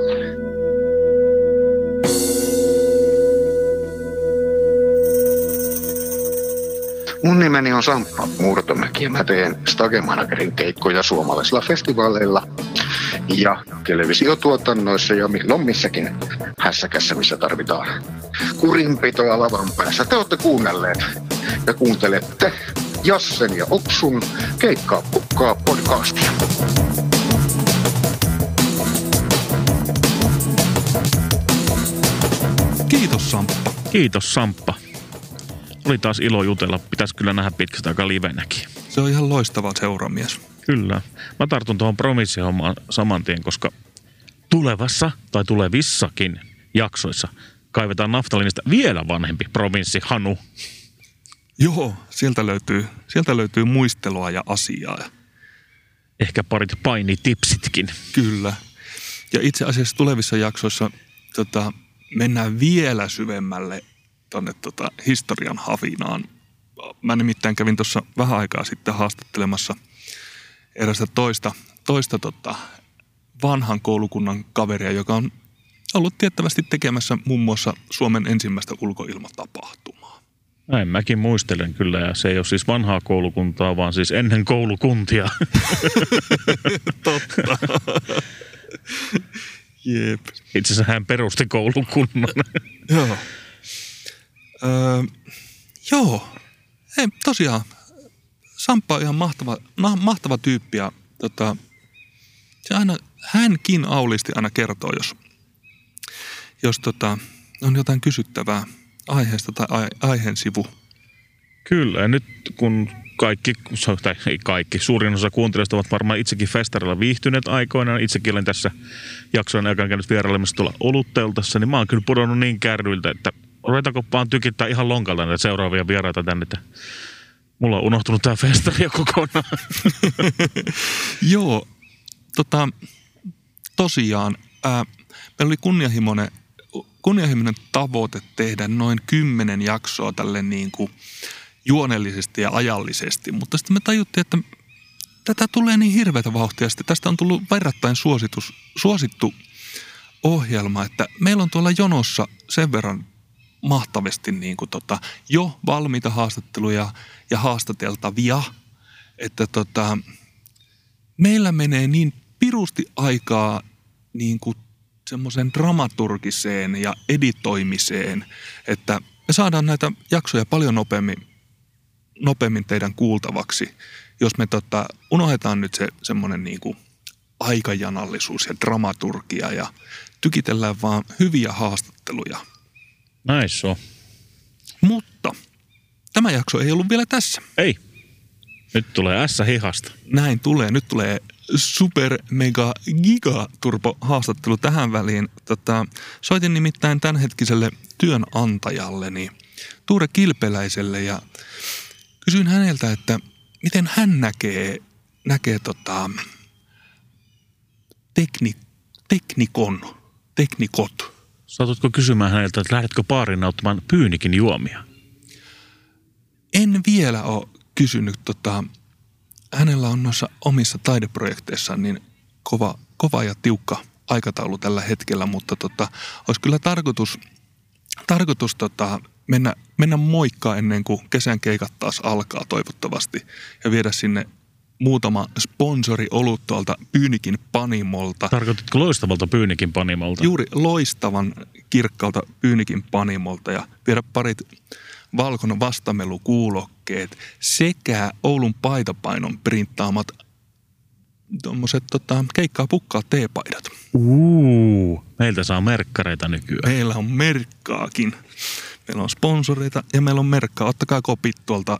Mun nimeni on Samppa Murtomäki ja mä teen stage managerin keikkoja suomalaisilla festivaaleilla ja televisiotuotannoissa ja milloin missäkin hässäkässä, missä tarvitaan kurinpitoa lavan päässä. Te olette kuunnelleet ja kuuntelette Jassen ja Oksun Keikkaa Pukkaa podcastia. Kiitos Samppa. Kiitos Samppa. Oli taas ilo jutella. Pitäisi kyllä nähdä pitkästä aikaa livenäkin. Se on ihan loistava seuramies. Kyllä. Mä tartun tuohon promissihommaan saman tien, koska tulevassa tai tulevissakin jaksoissa kaivetaan naftaliinista vielä vanhempi provinssi Hanu. Joo, sieltä löytyy muistelua ja asiaa. Ehkä parit painitipsitkin. Kyllä. Ja itse asiassa tulevissa jaksoissa mennään vielä syvemmälle tuonne historian havinaan. Mä nimittäin kävin tuossa vähän aikaa sitten haastattelemassa erästä toista vanhan koulukunnan kaveria, joka on ollut tiettävästi tekemässä muun muassa Suomen ensimmäistä ulkoilmatapahtumaa. Näin mäkin muistelen kyllä, ja se ei ole siis vanhaa koulukuntaa, vaan siis ennen koulukuntia. Totta. Jep. Itse asiassa hän perusti koulukunnan. Joo. Joo. Ei, tosiaan, Samppa on ihan mahtava tyyppi ja se aina, hänkin aulisti aina kertoo, jos on jotain kysyttävää aiheesta tai aiheen sivu. Kyllä, ja nyt kun kaikki, suurin osa kuuntelijoista ovat varmaan itsekin festarilla viihtyneet aikoinaan. Itsekin olen tässä jaksojen aikana käynyt vierailemassa tuolla Olutteultassa, niin mä oon kyllä pudonnut niin kärryiltä, että ruvetaanko vaan tykittää ihan lonkalta näitä seuraavia vieraita tänne, että mulla on unohtunut tää festari jo kokonaan. Joo, kunnianhimoinen tavoite tehdä noin 10 jaksoa tälle niin kuin juonellisesti ja ajallisesti, mutta sitten me tajuttiin, että tätä tulee niin hirveätä vauhtia. Sitten tästä on tullut verrattain suosittu ohjelma, että meillä on tuolla jonossa sen verran mahtavasti niin kuin jo valmiita haastatteluja ja haastateltavia, että meillä menee niin pirusti aikaa niin kuin semmoiseen dramaturgiseen ja editoimiseen, että me saadaan näitä jaksoja paljon nopeammin teidän kuultavaksi, jos me unohdetaan nyt se semmoinen niin kuin aikajanallisuus ja dramaturgia ja tykitellään vaan hyviä haastatteluja. Näin on. Mutta tämä jakso ei ollut vielä tässä. Ei. Nyt tulee ässä-hihasta. Näin tulee. Nyt tulee super mega giga turbo haastattelu tähän väliin. Soitin nimittäin tämänhetkiselle työnantajalleni Tuure Kilpeläiselle ja kysyin häneltä, että miten hän näkee teknikot. Saatutko kysymään häneltä, että lähdetkö baariin auttamaan Pyynikin juomia? En vielä ole kysynyt. Hänellä on noissa omissa taideprojekteissaan niin kova ja tiukka aikataulu tällä hetkellä, mutta olisi kyllä tarkoitus mennä moikkaa ennen kuin kesän keikat taas alkaa toivottavasti ja viedä sinne muutama sponsori-olut tuolta Pyynikin Panimolta. Tarkoititko loistavalta Pyynikin Panimolta? Juuri loistavan kirkkaalta Pyynikin Panimolta ja viedä parit valkon vastamelukuulokkeet sekä Oulun paitapainon printtaamat tuommoiset keikkaa pukkaa teepaidat. Meiltä saa merkkareita nykyään. Meillä on merkkaakin. Meillä on sponsoreita ja meillä on merkkaa. Ottakaa kopit tuolta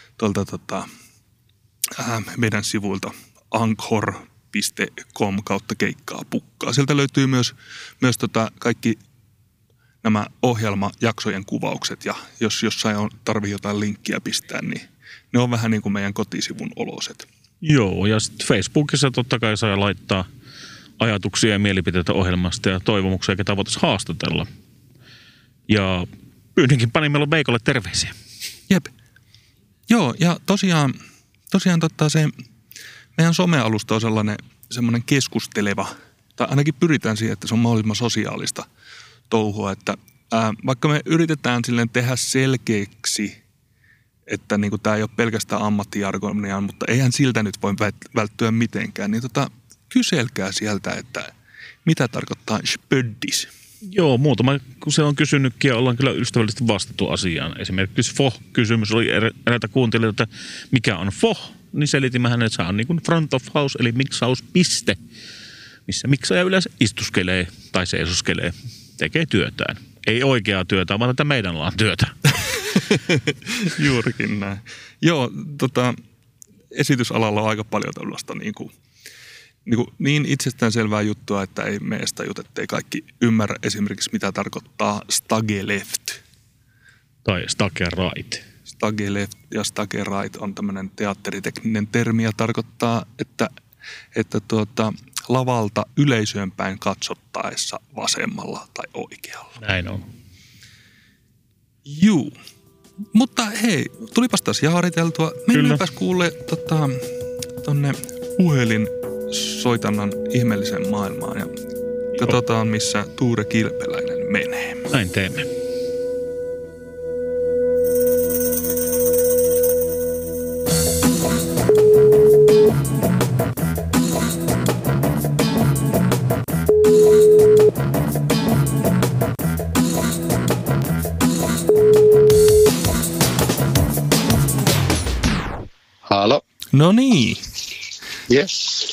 meidän sivuilta anchor.com kautta keikkaa pukkaa. Sieltä löytyy myös kaikki nämä ohjelmajaksojen kuvaukset ja jos jossain tarvii jotain linkkiä pistää, niin ne on vähän niin kuin meidän kotisivun oloset. Joo, ja sitten Facebookissa totta kai saa laittaa ajatuksia ja mielipiteitä ohjelmasta ja toivomuksia, ketä voitaisiin haastatella. Ja Pyynikin Panimella Veikolle terveisiä. Jep. Joo, ja tosiaan se meidän somealusta on semmoinen keskusteleva, tai ainakin pyritään siihen, että se on mahdollisimman sosiaalista touhua, että vaikka me yritetään silleen tehdä selkeäksi, että niin tämä ei ole pelkästään ammattijargonia, mutta eihän siltä nyt voi välttyä mitenkään, niin kyselkää sieltä, että mitä tarkoittaa spöddis. Joo, muutama, kun se on kysynytkin ja ollaan kyllä ystävällisesti vastattu asiaan. Esimerkiksi FOH-kysymys oli eräältä kuuntelijoilta, että mikä on FOH, niin selitimme hänelle, että se on niin kuin front of house, eli mixauspiste, missä miksaaja yleensä istuskelee tai seisoskelee, tekee työtään. Ei oikeaa työtä, vaan tätä meidän alan työtä. Juurikin näin. Joo, esitysalalla on aika paljon tällaista niin itsestäänselvää juttua, että ei me edes tajuta, ettei kaikki ymmärrä esimerkiksi, mitä tarkoittaa stageleft. Tai stagerite. Stageleft ja stagerite on tämmöinen teatteritekninen termi ja tarkoittaa, että lavalta yleisöön päin katsottaessa vasemmalla tai oikealla. Näin on. Juu. Mutta hei, tulipas taas jaariteltua. Mennäänpäs kuulee tonne puhelinsoitannan ihmeellisen maailmaan ja katsotaan, missä Tuure Kilpeläinen menee. Näin teemme. Halo. No niin. Yes.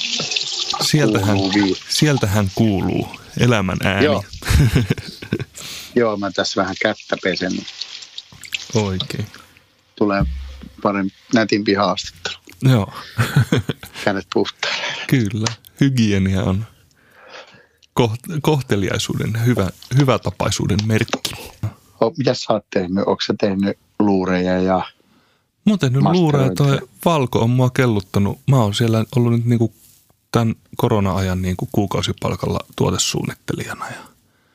Sieltähän kuuluu elämän ääni. Joo. Joo, mä tässä vähän kättä pesen. Oikein. Tulee nätimpi haastattelu. Joo. Kädet puhtaan. Kyllä. Hygienia on kohteliaisuuden, hyvätapaisuuden merkki. Mitäs sä oot tehnyt? Ootko sä tehnyt luureja ja Mä oon tehnyt luureja. Toi Valko on mua kelluttanut. Mä oon siellä ollut nyt niinku tämän korona-ajan niinku kuukausipalkalla tuotesuunnittelijana. Ja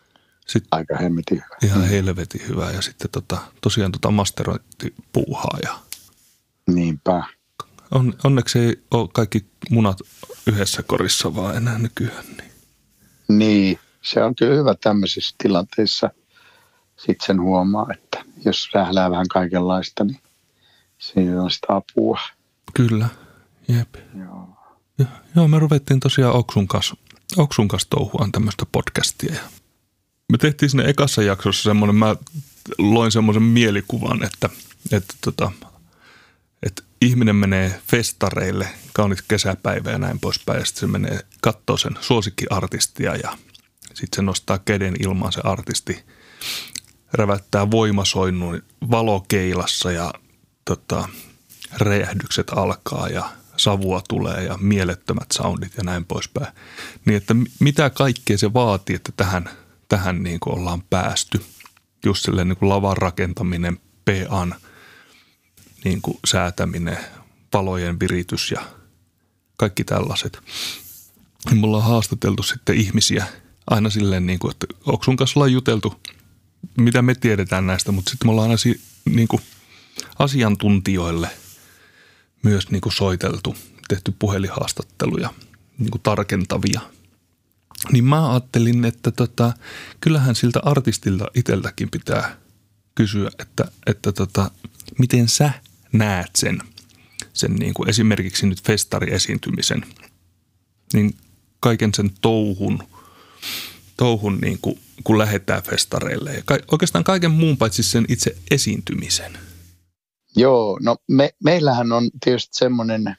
Aika hemmetin hyvä. Ihan helvetin hyvä. Ja sitten tosiaan masterointipuuhaa. Ja Niinpä. onneksi ei ole kaikki munat yhdessä korissa vaan enää nykyään. Niin, se on kyllä hyvä tämmöisissä tilanteissa. Sitten sen huomaa, että jos rählää vähän kaikenlaista, niin siinä on sitä apua. Kyllä, jep. Joo, me ruvettiin tosiaan Oksun kanssa touhuaan tämmöistä podcastia. Ja me tehtiin sinne ekassa jaksossa semmoinen, mä loin semmoisen mielikuvan, että ihminen menee festareille, kaunit kesäpäivä ja näin poispäin. Ja sitten se menee katsoo sen suosikkiartistia ja sitten se nostaa käden ilmaan se artisti. Rävättää voimasoinnun valokeilassa ja räjähdykset alkaa ja savua tulee ja mielettömät soundit ja näin poispäin. Niin että mitä kaikkea se vaatii, että tähän niin kuin ollaan päästy. Just silleen niin kuin lavan rakentaminen, PA:n niin kuin säätäminen, valojen viritys ja kaikki tällaiset. Me ollaan haastateltu sitten ihmisiä aina silleen, niin kuin, että Oksun kanssa ollaan juteltu, mitä me tiedetään näistä, mutta sitten me ollaan aina niin kuin asiantuntijoille myös niin kuin soiteltu, tehty puhelinhaastatteluja, niin kuin tarkentavia. Niin mä ajattelin, että kyllähän siltä artistilta itseltäkin pitää kysyä, että miten sä näet sen niin kuin esimerkiksi nyt festariesiintymisen, niin kaiken sen touhun niin kuin, kun lähdetään festareille ja oikeastaan kaiken muun paitsi sen itse esiintymisen. Joo, no meillähän on tietysti semmoinen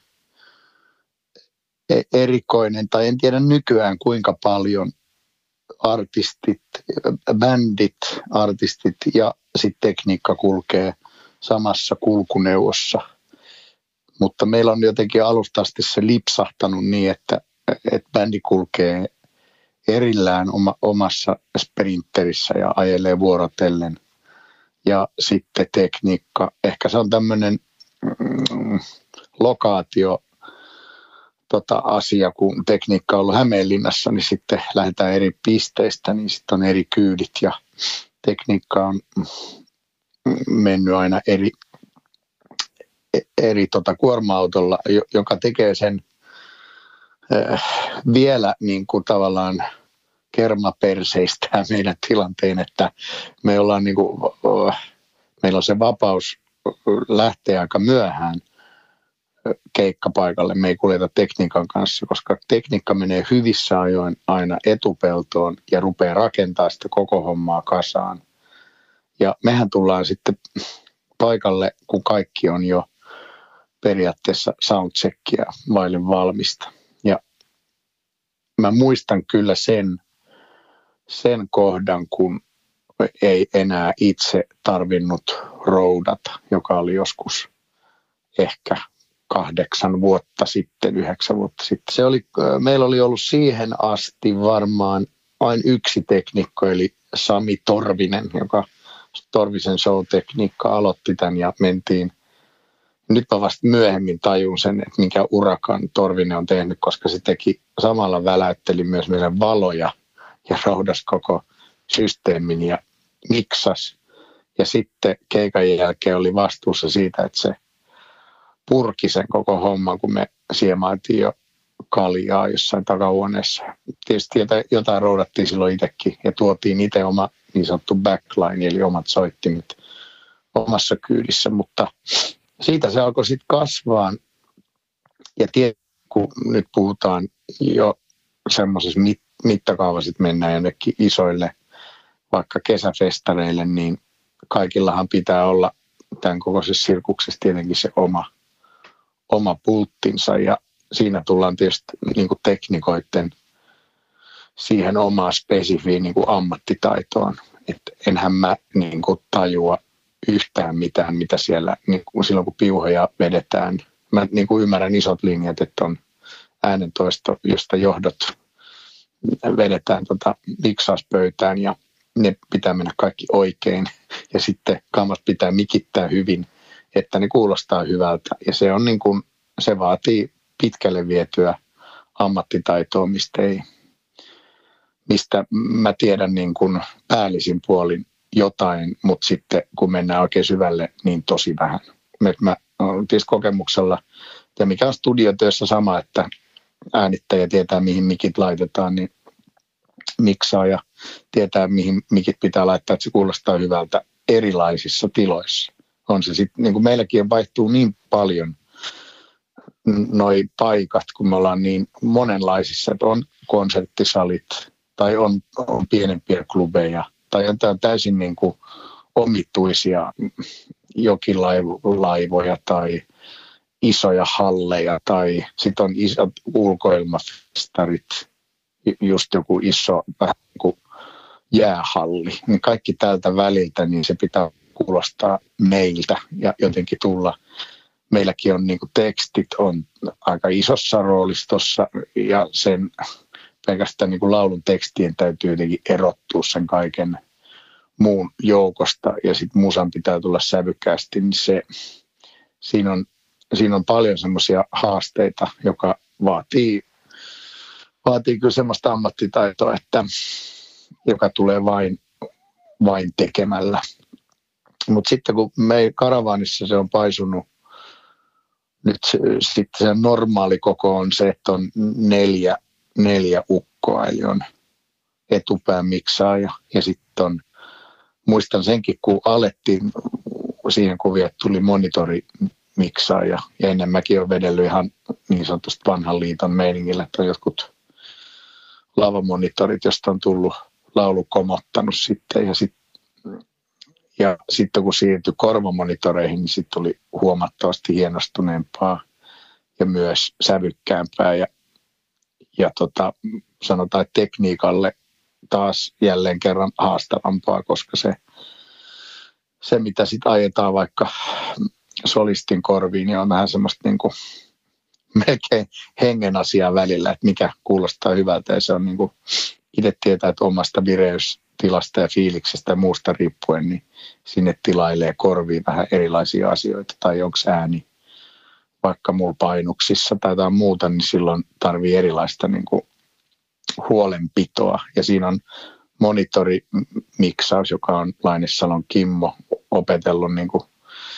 erikoinen, tai en tiedä nykyään kuinka paljon bändit, artistit ja sitten tekniikka kulkee samassa kulkuneuvossa. Mutta meillä on jotenkin alusta asti se lipsahtanut niin, että bändi kulkee erillään omassa sprinterissä ja ajelee vuorotellen. Ja sitten tekniikka, ehkä se on tämmöinen lokaatio asia, kun tekniikka on ollut Hämeenlinnassa, niin sitten lähdetään eri pisteistä, niin sitten on eri kyydit ja tekniikka on mennyt aina eri kuorma-autolla, joka tekee sen vielä niin kuin tavallaan kermaperseistään meidän tilanteen, että me ollaan niin kuin, meillä on se vapaus lähteä aika myöhään keikkapaikalle. Me ei kuljeta tekniikan kanssa, koska tekniikka menee hyvissä ajoin aina etupeltoon ja rupeaa rakentamaan sitä koko hommaa kasaan. Ja mehän tullaan sitten paikalle, kun kaikki on jo periaatteessa soundcheckia vaille valmista. Ja mä muistan kyllä sen kohdan, kun ei enää itse tarvinnut roudata, joka oli joskus ehkä 8 vuotta sitten, 9 vuotta sitten. Meillä oli ollut siihen asti varmaan vain yksi teknikko, eli Sami Torvinen, joka Torvisen show-tekniikka aloitti tämän ja mentiin. Nyt mä vasta myöhemmin tajun sen, että minkä urakan Torvinen on tehnyt, koska se teki samalla väläytteli myös meidän valoja ja roudas koko systeemin ja miksas. Ja sitten keikan jälkeen oli vastuussa siitä, että se purki sen koko homman, kun me siemailtiin jo kaljaa jossain takahuoneessa. Tietysti jotain roudattiin silloin itsekin ja tuotiin itse oma niin sanottu backline, eli omat soittimet omassa kyydissä, mutta siitä se alkoi sitten kasvaa. Ja kun nyt puhutaan jo semmoisessa mittakaavassa, että mennään jonnekin isoille vaikka kesäfestareille, niin kaikillahan pitää olla tämän kokoisessa sirkuksessa tietenkin se oma pulttinsa ja siinä tullaan tietysti niin kuin teknikoiden siihen omaan spesifiin niin kuin ammattitaitoon. Että enhän mä niin kuin tajua yhtään mitään, mitä siellä, niin kuin silloin kun piuhoja vedetään. Mä niin kuin ymmärrän isot linjat, että on äänentoisto, josta johdot vedetään miksauspöytään ja ne pitää mennä kaikki oikein. Ja sitten kamat pitää mikittää hyvin, että ne kuulostaa hyvältä. Ja se on niin kuin, se vaatii pitkälle vietyä ammattitaitoa, mistä ei mistä mä tiedän niin kuin päällisin puolin jotain, mutta sitten kun mennään oikein syvälle, niin tosi vähän. Mä olen tietysti kokemuksella, ja mikä on studiotyössä sama, että äänittäjä tietää, mihin mikit laitetaan, niin miksaa ja tietää, mihin mikit pitää laittaa, että se kuulostaa hyvältä erilaisissa tiloissa. On se sitten, niin kuin meilläkin vaihtuu niin paljon noi paikat, kun me ollaan niin monenlaisissa, että on konserttisalit tai on pienempiä klubeja tai on täysin niin kuin omituisia jokilaivoja tai isoja halleja tai sitten on isot ulkoilmafestarit, just joku iso vähän kuin jäähalli, niin kaikki tältä väliltä, niin se pitää kuulostaa meiltä ja jotenkin tulla. Meilläkin on niin kuin tekstit on aika isossa roolissa tuossa ja sen pelkästään niin kuin laulun tekstien täytyy jotenkin erottua sen kaiken muun joukosta ja sitten musan pitää tulla sävykkäästi, niin siinä on paljon semmoisia haasteita, joka vaatii kyllä semmoista ammattitaitoa, joka tulee vain tekemällä. Mutta sitten kun meidän karavaanissa se on paisunut, nyt sitten se normaali koko on se, että on neljä ukkoa, eli on etupään miksaaja ja sitten on, muistan senkin, kun alettiin siihen kuvia, että tuli monitorimiksaaja ja ennen mäkin olen vedellyt ihan niin sanotusti vanhan liiton meiningillä, että on jotkut lavamonitorit, josta on tullut laulu komottanut sitten ja sitten kun siirtyi korvamonitoreihin, niin sitten tuli huomattavasti hienostuneempaa ja myös sävykkäämpää ja sanotaan, että tekniikalle taas jälleen kerran haastavampaa, koska se mitä sitten ajetaan vaikka solistin korviin, niin on vähän semmoista niin kuin melkein hengen asiaa välillä, että mikä kuulostaa hyvältä ja se on niin kuin itse tietää, että omasta vireystilasta ja fiiliksestä ja muusta riippuen, niin sinne tilailee korviin vähän erilaisia asioita tai onko ääni vaikka mulla painuksissa tai jotain muuta, niin silloin tarvii erilaista niin kuin huolenpitoa ja siinä on monitorimiksaus, joka on Lainesalon Kimmo opetellut niin kuin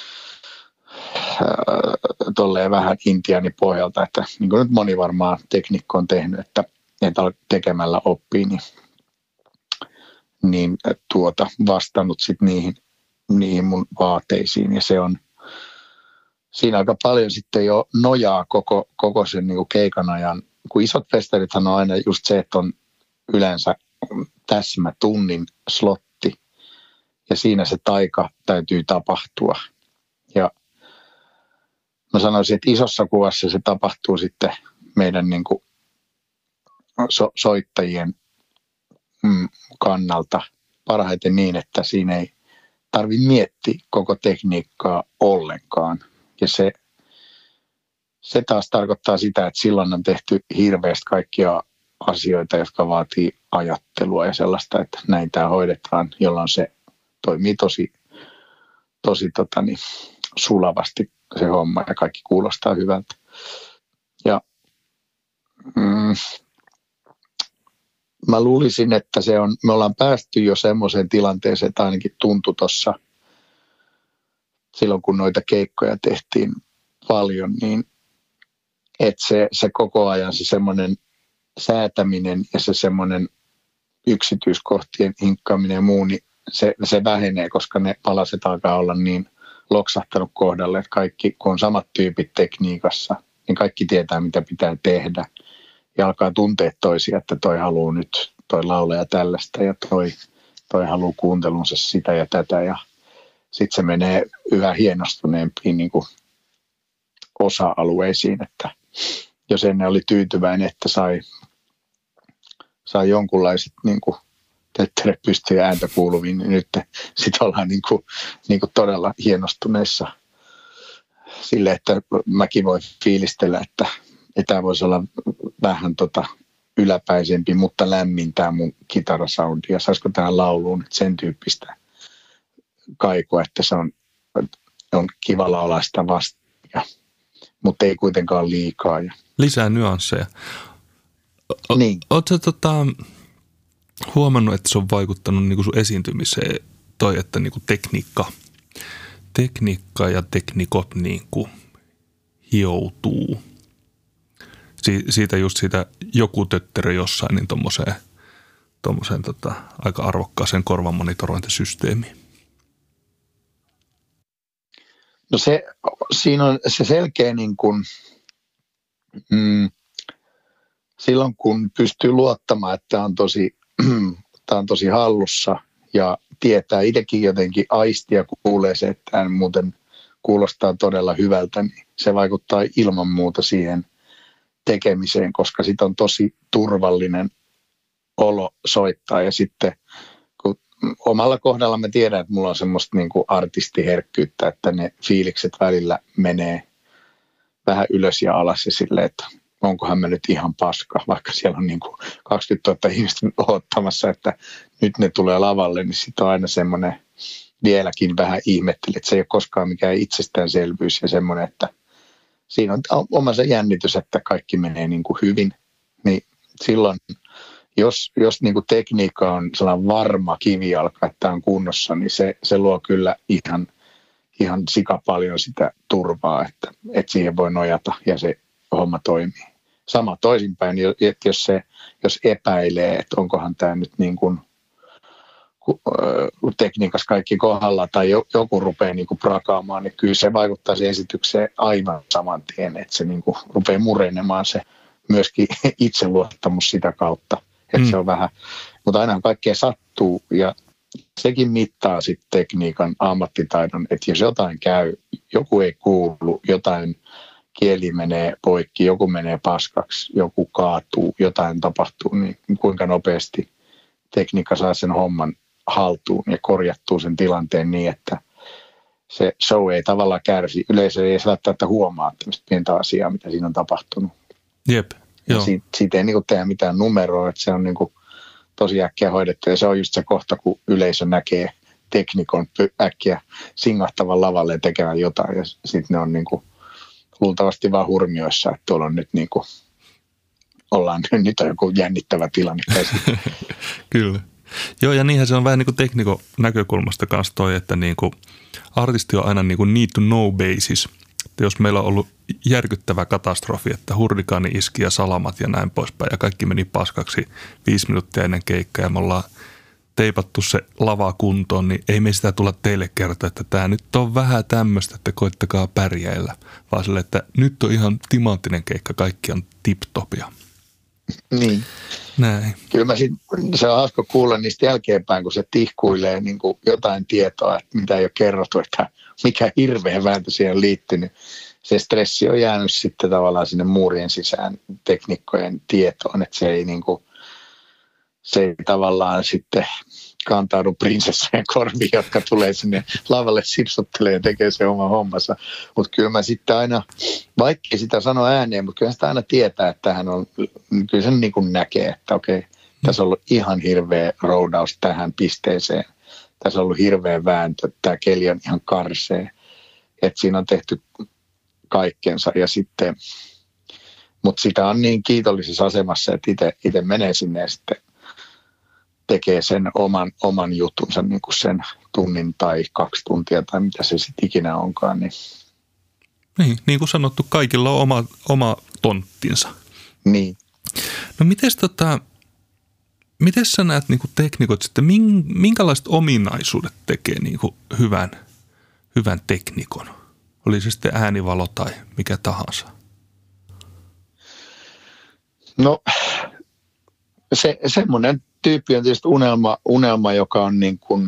tolleen vähän intiaanipohjalta, että niin kuin nyt moni varmaan teknikko on tehnyt, että tekemällä oppii, niin vastannut sitten niihin mun vaateisiin ja se on siinä aika paljon sitten jo nojaa koko sen niin kuin keikan ajan, kun isot festarithan on aina just se, että on yleensä täsmätunnin slotti ja siinä se taika täytyy tapahtua ja mä sanoisin, että isossa kuvassa se tapahtuu sitten meidän niin kuin soittajien kannalta parhaiten niin, että siinä ei tarvitse miettiä koko tekniikkaa ollenkaan. Ja se taas tarkoittaa sitä, että silloin on tehty hirveästi kaikkia asioita, jotka vaatii ajattelua ja sellaista, että näin tämä hoidetaan, jolloin se toimii tosi sulavasti se homma ja kaikki kuulostaa hyvältä. Ja mä luulisin, että me ollaan päästy jo semmoiseen tilanteeseen, että ainakin tuntui tuossa silloin, kun noita keikkoja tehtiin paljon, niin että se koko ajan se semmoinen säätäminen ja se semmoinen yksityiskohtien hinkkaaminen ja muu, niin se vähenee, koska ne palaset alkaa olla niin loksahtanut kohdalle, että kaikki, kun on samat tyypit tekniikassa, niin kaikki tietää, mitä pitää tehdä. Ja alkaa tuntea toisia, että toi haluaa nyt, toi laulaja tällaista ja toi haluaa kuuntelunsa sitä ja tätä. Ja sitten se menee yhä hienostuneempiin niin kuin osa-alueisiin, että jos ennen oli tyytyväinen, että sai jonkunlaiset niin kuin tettere pystyy ääntä kuuluviin, niin nyt sitten ollaan niin kuin todella hienostuneissa sille, että mäkin voin fiilistellä, että tämä voisi olla vähän yläpäisempi, mutta lämmin tämä mun kitarasoundi ja saisiko tähän lauluun nyt sen tyyppistä kaikua, että se on kiva laulaa sitä vasta, mutta ei kuitenkaan liikaa. Lisää nyansseja. Niin. Oletko huomannut, että se on vaikuttanut niin kuin sun esiintymiseen toi, että niin kuin tekniikka ja teknikot niin kuin hioutuu. Siitä just siitä joku tötterö jossain, niin tommoseen aika arvokkaaseen korvan monitorointisysteemiin. No siinä on se selkeä niin kuin, silloin kun pystyy luottamaan, että tämä on tosi hallussa ja tietää itsekin jotenkin aistia, kun kuulee se, että hän muuten kuulostaa todella hyvältä, niin se vaikuttaa ilman muuta siihen tekemiseen, koska sitten on tosi turvallinen olo soittaa ja sitten kun omalla kohdalla mä tiedän, että mulla on semmoista niin kuin artistiherkkyyttä, että ne fiilikset välillä menee vähän ylös ja alas ja silleen, että onkohan mä nyt ihan paska, vaikka siellä on niin kuin 20 000 ihmistä odottamassa, että nyt ne tulee lavalle, niin sitten on aina semmoinen vieläkin vähän ihmetteli, että se ei ole koskaan mikään itsestäänselvyys ja semmoinen, että siinä on oma se jännitys, että kaikki menee niin kuin hyvin, niin silloin jos niin kuin tekniikka on sellainen varma kivijalka, että on kunnossa, niin se luo kyllä ihan sika paljon sitä turvaa, että siihen voi nojata ja se homma toimii. Sama toisinpäin, että jos epäilee, että onkohan tämä nyt niin kuin tekniikassa kaikki kohdalla tai joku rupeaa niin kuin prakaamaan, niin kyllä se vaikuttaa siihen esitykseen aivan saman tien, että se niin kuin rupeaa murenemaan se myöskin itseluottamus sitä kautta. Että se on vähän, mutta aina kaikkea sattuu ja sekin mittaa sitten tekniikan ammattitaidon, että jos jotain käy, joku ei kuulu, jotain kieli menee poikki, joku menee paskaksi, joku kaatuu, jotain tapahtuu, niin kuinka nopeasti tekniikka saa sen homman haltuun ja korjattuu sen tilanteen niin, että se show ei tavallaan kärsi. Yleisö ei edes välttämättä huomaa tämmöistä pientä asiaa, mitä siinä on tapahtunut. Jep, joo. Siitä ei niin kuin tehdä mitään numeroa, että se on niin kuin tosi äkkiä hoidettu. Ja se on just se kohta, kun yleisö näkee teknikon äkkiä singahtavan lavalle ja tekevän jotain. Ja sitten ne on niin kuin luultavasti vaan hurmioissa, että tuolla on nyt niin kuin, nyt on joku jännittävä tilanne käsin. Kyllä. Joo, ja niinhän se on vähän niin kuin teknikon näkökulmasta kanssa toi, että niin kuin artisti on aina niin kuin need to know basis. Että jos meillä on ollut järkyttävä katastrofi, että hurrikaani iski ja salamat ja näin poispäin ja kaikki meni paskaksi 5 minuuttia ennen keikkaa ja me ollaan teipattu se lava kuntoon, niin ei me sitä tulla teille kertoa, että tämä nyt on vähän tämmöistä, että koittakaa pärjäillä, vaan sille, että nyt on ihan timanttinen keikka, kaikki on tip-topia. Niin. Näin. Kyllä se on hauska kuulla niistä jälkeenpäin, kun se tihkuilee niin kuin jotain tietoa, että mitä ei ole kerrottu, että mikä hirveä vääntö siihen on liittynyt. Se stressi on jäänyt sitten tavallaan sinne muurien sisään teknikkojen tietoon, että se ei tavallaan sitten kantaudu prinsessojen korviin, jotka tulee sinne lavalle sipsuttelemaan ja tekee se oma hommansa. Mutta kyllä mä sitten aina, vaikka sitä sano ääneen, mutta kyllä sitä aina tietää, että hän on, kyllä sen niin kuin näkee, että okei, tässä on ollut ihan hirveä roudaus tähän pisteeseen. Tässä on ollut hirveä vääntö, tämä keli on ihan karsee. Että siinä on tehty kaikkensa ja sitten, mutta sitä on niin kiitollisessa asemassa, että itse menee sinne ja sitten tekee sen oman jutunsa niin kuin sen tunnin tai 2 tuntia tai mitä se sitten ikinä onkaan. Niin kuin sanottu, kaikilla on oma tonttinsa. Niin. No miten sä näet niin kuin teknikot sitten, minkälaiset ominaisuudet tekee niin kuin hyvän teknikon? Oli se sitten äänivalo tai mikä tahansa? No semmoinen tyyppi on tietysti unelma, joka on niin kuin,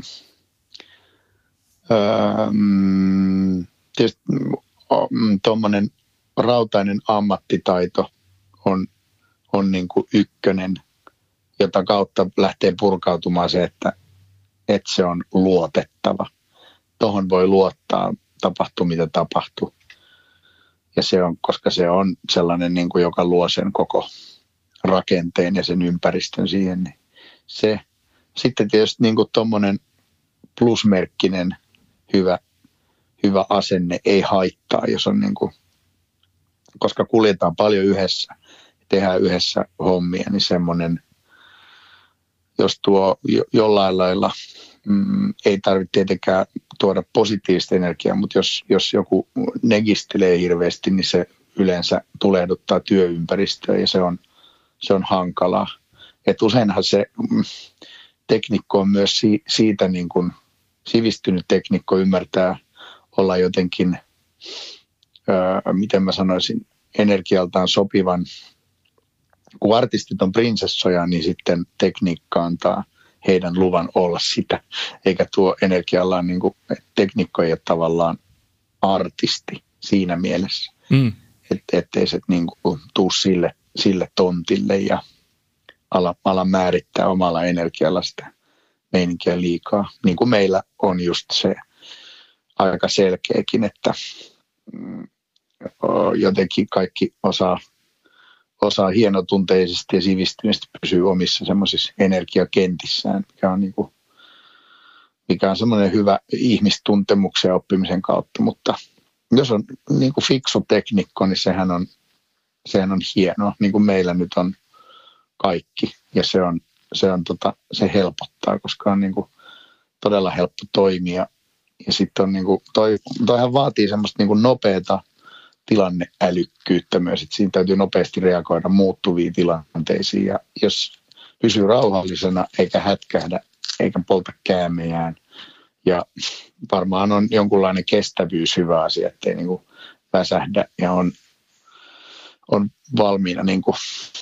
tietysti tuommoinen rautainen ammattitaito on niin kuin ykkönen, jota kautta lähtee purkautumaan se, että se on luotettava. Tuohon voi luottaa, tapahtuu mitä tapahtuu. Ja se on, koska se on sellainen, niin kuin, joka luo sen koko rakenteen ja sen ympäristön siihen, niin se sitten tietysti niin kuin tuommoinen plusmerkkinen hyvä asenne ei haittaa, jos on niin kuin, koska kuljetaan paljon yhdessä, tehdään yhdessä hommia, niin semmoinen jos tuo jollain lailla, ei tarvitse tietenkään tuoda positiivista energiaa, mutta jos joku negistelee hirveästi, niin se yleensä tulehduttaa työympäristöä ja se on hankalaa. Et useinhan se teknikko on myös siitä niin kuin sivistynyt teknikko ymmärtää olla jotenkin, miten mä sanoisin, energialtaan sopivan. Kun artistit on prinsessoja, niin sitten tekniikka antaa heidän luvan olla sitä, eikä tuo energiallaan, niin kuin, teknikko ei ole tavallaan artisti siinä mielessä, ettei se niin kuin tuu sille tontille ja ala määrittää omalla energialla sitä meininkiä liikaa. Niin kuin meillä on just se aika selkeäkin, että jotenkin kaikki osaa hienotunteisesti ja sivistyneesti pysyä omissa semmoisissa energiakentissään, mikä on semmoinen hyvä ihmistuntemuksen ja oppimisen kautta. Mutta jos on niin kuin fiksu teknikko, niin sehän on hienoa, niin kuin meillä nyt on kaikki. Ja se helpottaa, koska on niin kuin todella helppo toimia. Ja sitten on niin kuin, toihan vaatii semmoista niin kuin nopeata tilanneälykkyyttä myös, että siinä täytyy nopeasti reagoida muuttuviin tilanteisiin. Ja jos pysyy rauhallisena eikä hätkähdä eikä polta käämejään, ja varmaan on jonkunlainen kestävyys hyvä asia, ettei niin kuin väsähdä ja on valmiina niin kuin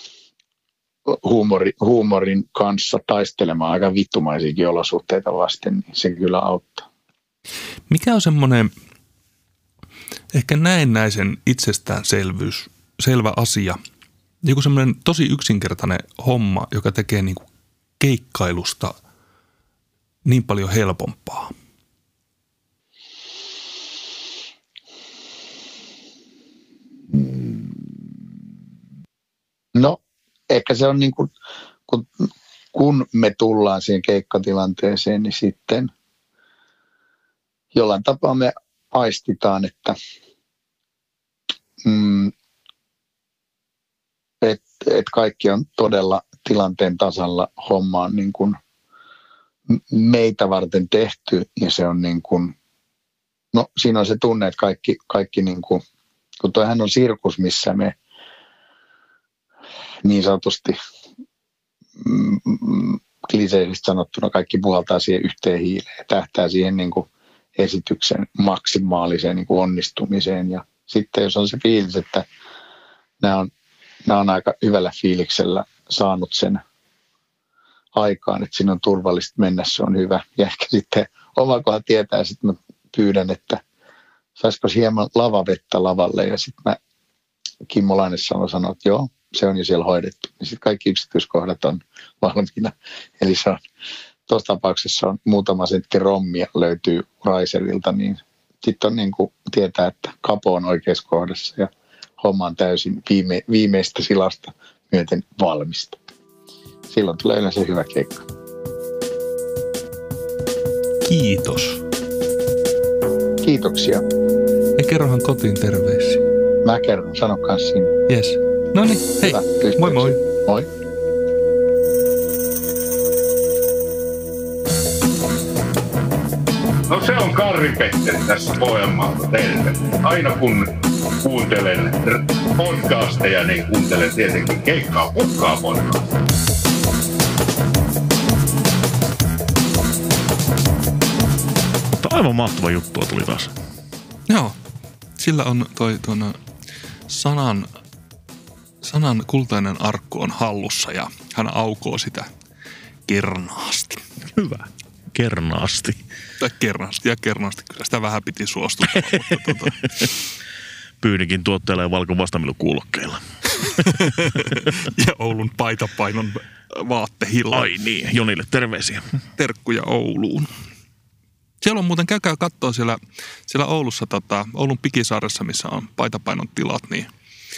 huumorin kanssa taistelemaan aika vittumaisiakin olosuhteita vasten, niin se kyllä auttaa. Mikä on semmoinen ehkä näennäisen selvä asia, joku semmoinen tosi yksinkertainen homma, joka tekee niin kuin keikkailusta niin paljon helpompaa? No, ehkä se on niin kuin, kun me tullaan siihen keikkatilanteeseen, niin sitten jollain tapaa me aistitaan, että kaikki on todella tilanteen tasalla, homma on niin kuin meitä varten tehty ja se on niin kuin, no siinä on se tunne, että kaikki niin kuin, kun toihan on sirkus, missä me niin sanotusti kliseisesti sanottuna kaikki puhaltaa siihen yhteen hiileen ja tähtää siihen niin kuin esityksen maksimaaliseen niin kuin onnistumiseen. Ja sitten jos on se fiilis, että nämä on aika hyvällä fiiliksellä saanut sen aikaan, että siinä on turvallista mennä, se on hyvä. Ja ehkä sitten oma kohdalla tietää, sitten mä pyydän, että saisiko hieman lavavettä lavalle ja sitten mä Kimmo Laine sanoi, että joo, se on jo siellä hoidettu. Ja sitten kaikki yksityiskohdat on valmiina. Eli se on, tuossa tapauksessa on muutama sentti rommia löytyy Raiserilta, niin sitten on niin kuin tietää, että kapo on oikeassa kohdassa ja homma on täysin viimeistä silasta myöten valmista. Silloin tulee yleensä hyvä keikka. Kiitos. Kiitoksia. Ja kerrohan kotiin terveisiä. Mä kerron, sano kanssa sinne. Jes. No niin, hei. Hyvä, moi moi. Moi. No se on Karri-Petteri tässä Pohjanmaalta, terve. Aina kun kuuntelen podcasteja, niin kuuntelen tietenkin Keikkaa Pukkaa podcastia. Aivan mahtava juttua tuli taas. Joo, sillä on tuon sanan kultainen arkku on hallussa ja hän aukoo sitä kernaasti. Hyvä. Kernaasti. Tai kernaasti. Kyllä sitä vähän piti suostua. Mutta Pyynikin tuotteella valko vastamilukuulokkeilla. ja Oulun paitapainon vaattehilla. Ai niin, Jonille terveisiä. Terkkuja Ouluun. Siellä on muuten, käykää katsoa siellä Oulussa, Oulun Pikisaaressa, missä on paitapainon tilat, niin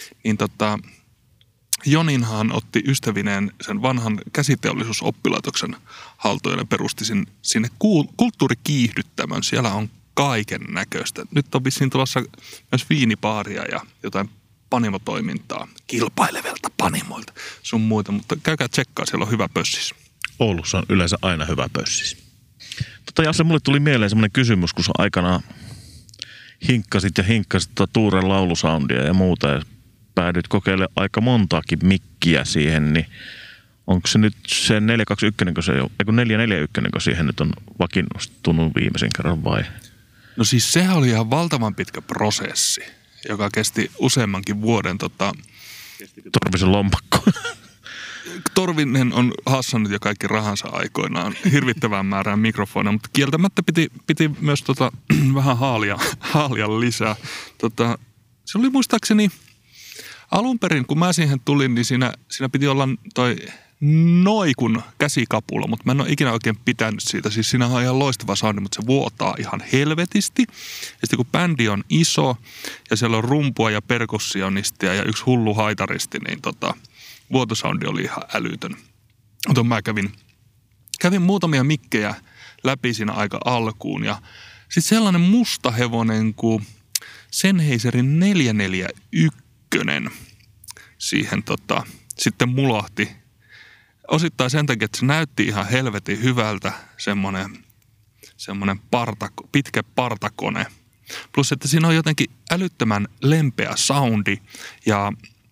Joninhan otti ystävineen sen vanhan käsiteollisuusoppilaitoksen haltuun ja perusti sinne kulttuurikiihdyttämön. Siellä on kaiken näköistä. Nyt on vissiin tulossa myös viinipaaria ja jotain panimotoimintaa kilpailevilta panimoilta sun muita, mutta käykää tsekkaa, siellä on hyvä pössis. Oulussa on yleensä aina hyvä pössis. Jasse, mulle tuli mieleen semmoinen kysymys, kun sä aikanaan hinkkasit Tuuren laulusoundia ja muuta ja päädyit kokeilemaan aika montaakin mikkiä siihen, niin onko se nyt se 421, kun 441 siihen nyt on vakiinnostunut viimeisen kerran vai? No siis sehän oli ihan valtavan pitkä prosessi, joka kesti useammankin vuoden. Torvisen lompakko. Torvinen on hassannut jo kaikki rahansa aikoinaan hirvittävään määrään mikrofoneja, mutta kieltämättä piti myös vähän haalia lisää. Se oli muistaakseni alun perin, kun mä siihen tulin, niin siinä piti olla toi Noikun käsikapula, mutta mä en ole ikinä oikein pitänyt siitä. Siis siinä on ihan loistava soundi, mutta se vuotaa ihan helvetisti. Ja sitten kun bändi on iso ja siellä on rumpua ja perkussionistia ja yksi hullu haitaristi, niin vuotosoundi oli ihan älytön. Mutta mä kävin muutamia mikkejä läpi siinä aika alkuun ja sitten sellainen musta hevonen kuin Sennheiserin 441 siihen sitten mulahti. Osittain sen takia, että se näytti ihan helvetin hyvältä semmoinen pitkä partakone. Plus, että siinä on jotenkin älyttömän lempeä soundi ja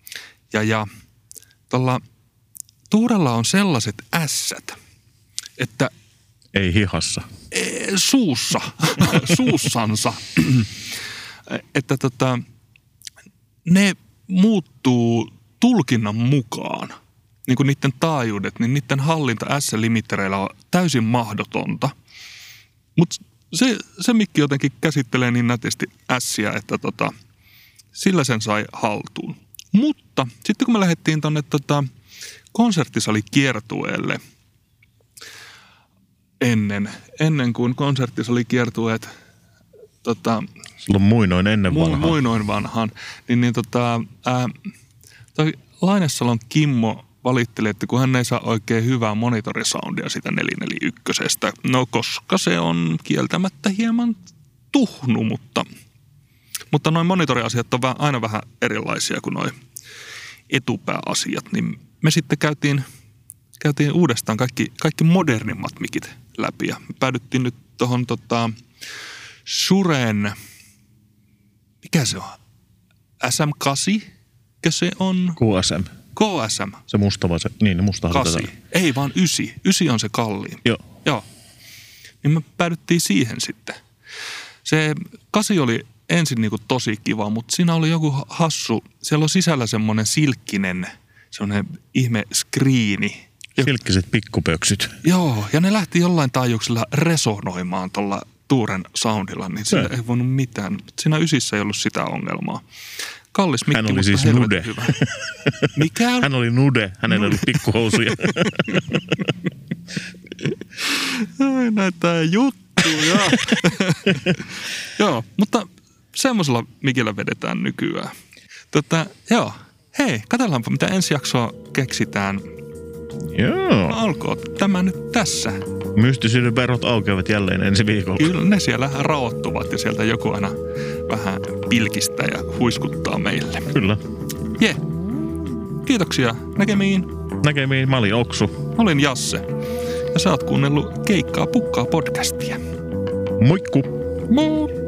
tuolla Tuurella on sellaiset ässät, että ei hihassa. Suussansa, että ne muuttuu tulkinnan mukaan. Niin kuin niiden taajuudet, niin niiden hallinta S-limittereillä on täysin mahdotonta. Mutta se mikki jotenkin käsittelee niin nätisti ässiä, että sillä sen sai haltuun. Mutta sitten kun me lähdettiin tuonne konserttisalikiertueelle ennen kuin konserttisalikiertueet silloin muinoin ennen vanhaan. Muinoin vanhaan. Toi Lainesalon Kimmo valitteli, että kun hän ei saa oikein hyvää monitorisoundia sitä 441. No koska se on kieltämättä hieman tuhnu, mutta noin monitoriasiat on aina vähän erilaisia kuin noin etupääasiat. Niin me sitten käytiin uudestaan kaikki modernimmat mikit läpi ja me päädyttiin nyt tuohon Shuren, mikä se on? SM8? Se on KSM. Se musta vai se? Niin, musta 8. Ei vaan 9. 9 on se kalliin. Joo. Niin me päädyttiin siihen sitten. Se 8 oli ensin niinku tosi kiva, mutta siinä oli joku hassu. Siellä on sisällä semmoinen silkkinen, semmoinen ihme skriini. Silkkiset pikkupöksyt. Joo, ja ne lähti jollain taajuuksella resonoimaan tuolla Tuuren soundilla, niin sillä ei voinut mitään. Siinä 9 ei ollut sitä ongelmaa. Kallis mikki, hän oli siis nude. Hyvä. Mikä? Hän oli nude. Hänellä oli pikkuhousuja. Näitä juttuja. Joo, mutta semmoisella mikillä vedetään nykyään. Joo. Hei, katsotaanpa mitä ensi jaksoa keksitään. Joo. No, olkoon tämä nyt tässä. Mystisyyden verhot aukeavat jälleen ensi viikolla. Kyllä ne siellä raottuvat ja sieltä joku aina vähän pilkistää ja huiskuttaa meille. Kyllä. Kiitoksia. Näkemiin. Mä olin Oksu. Mä olin Jasse. Ja sä oot kuunnellut Keikkaa pukkaa podcastia. Moikku. Moi.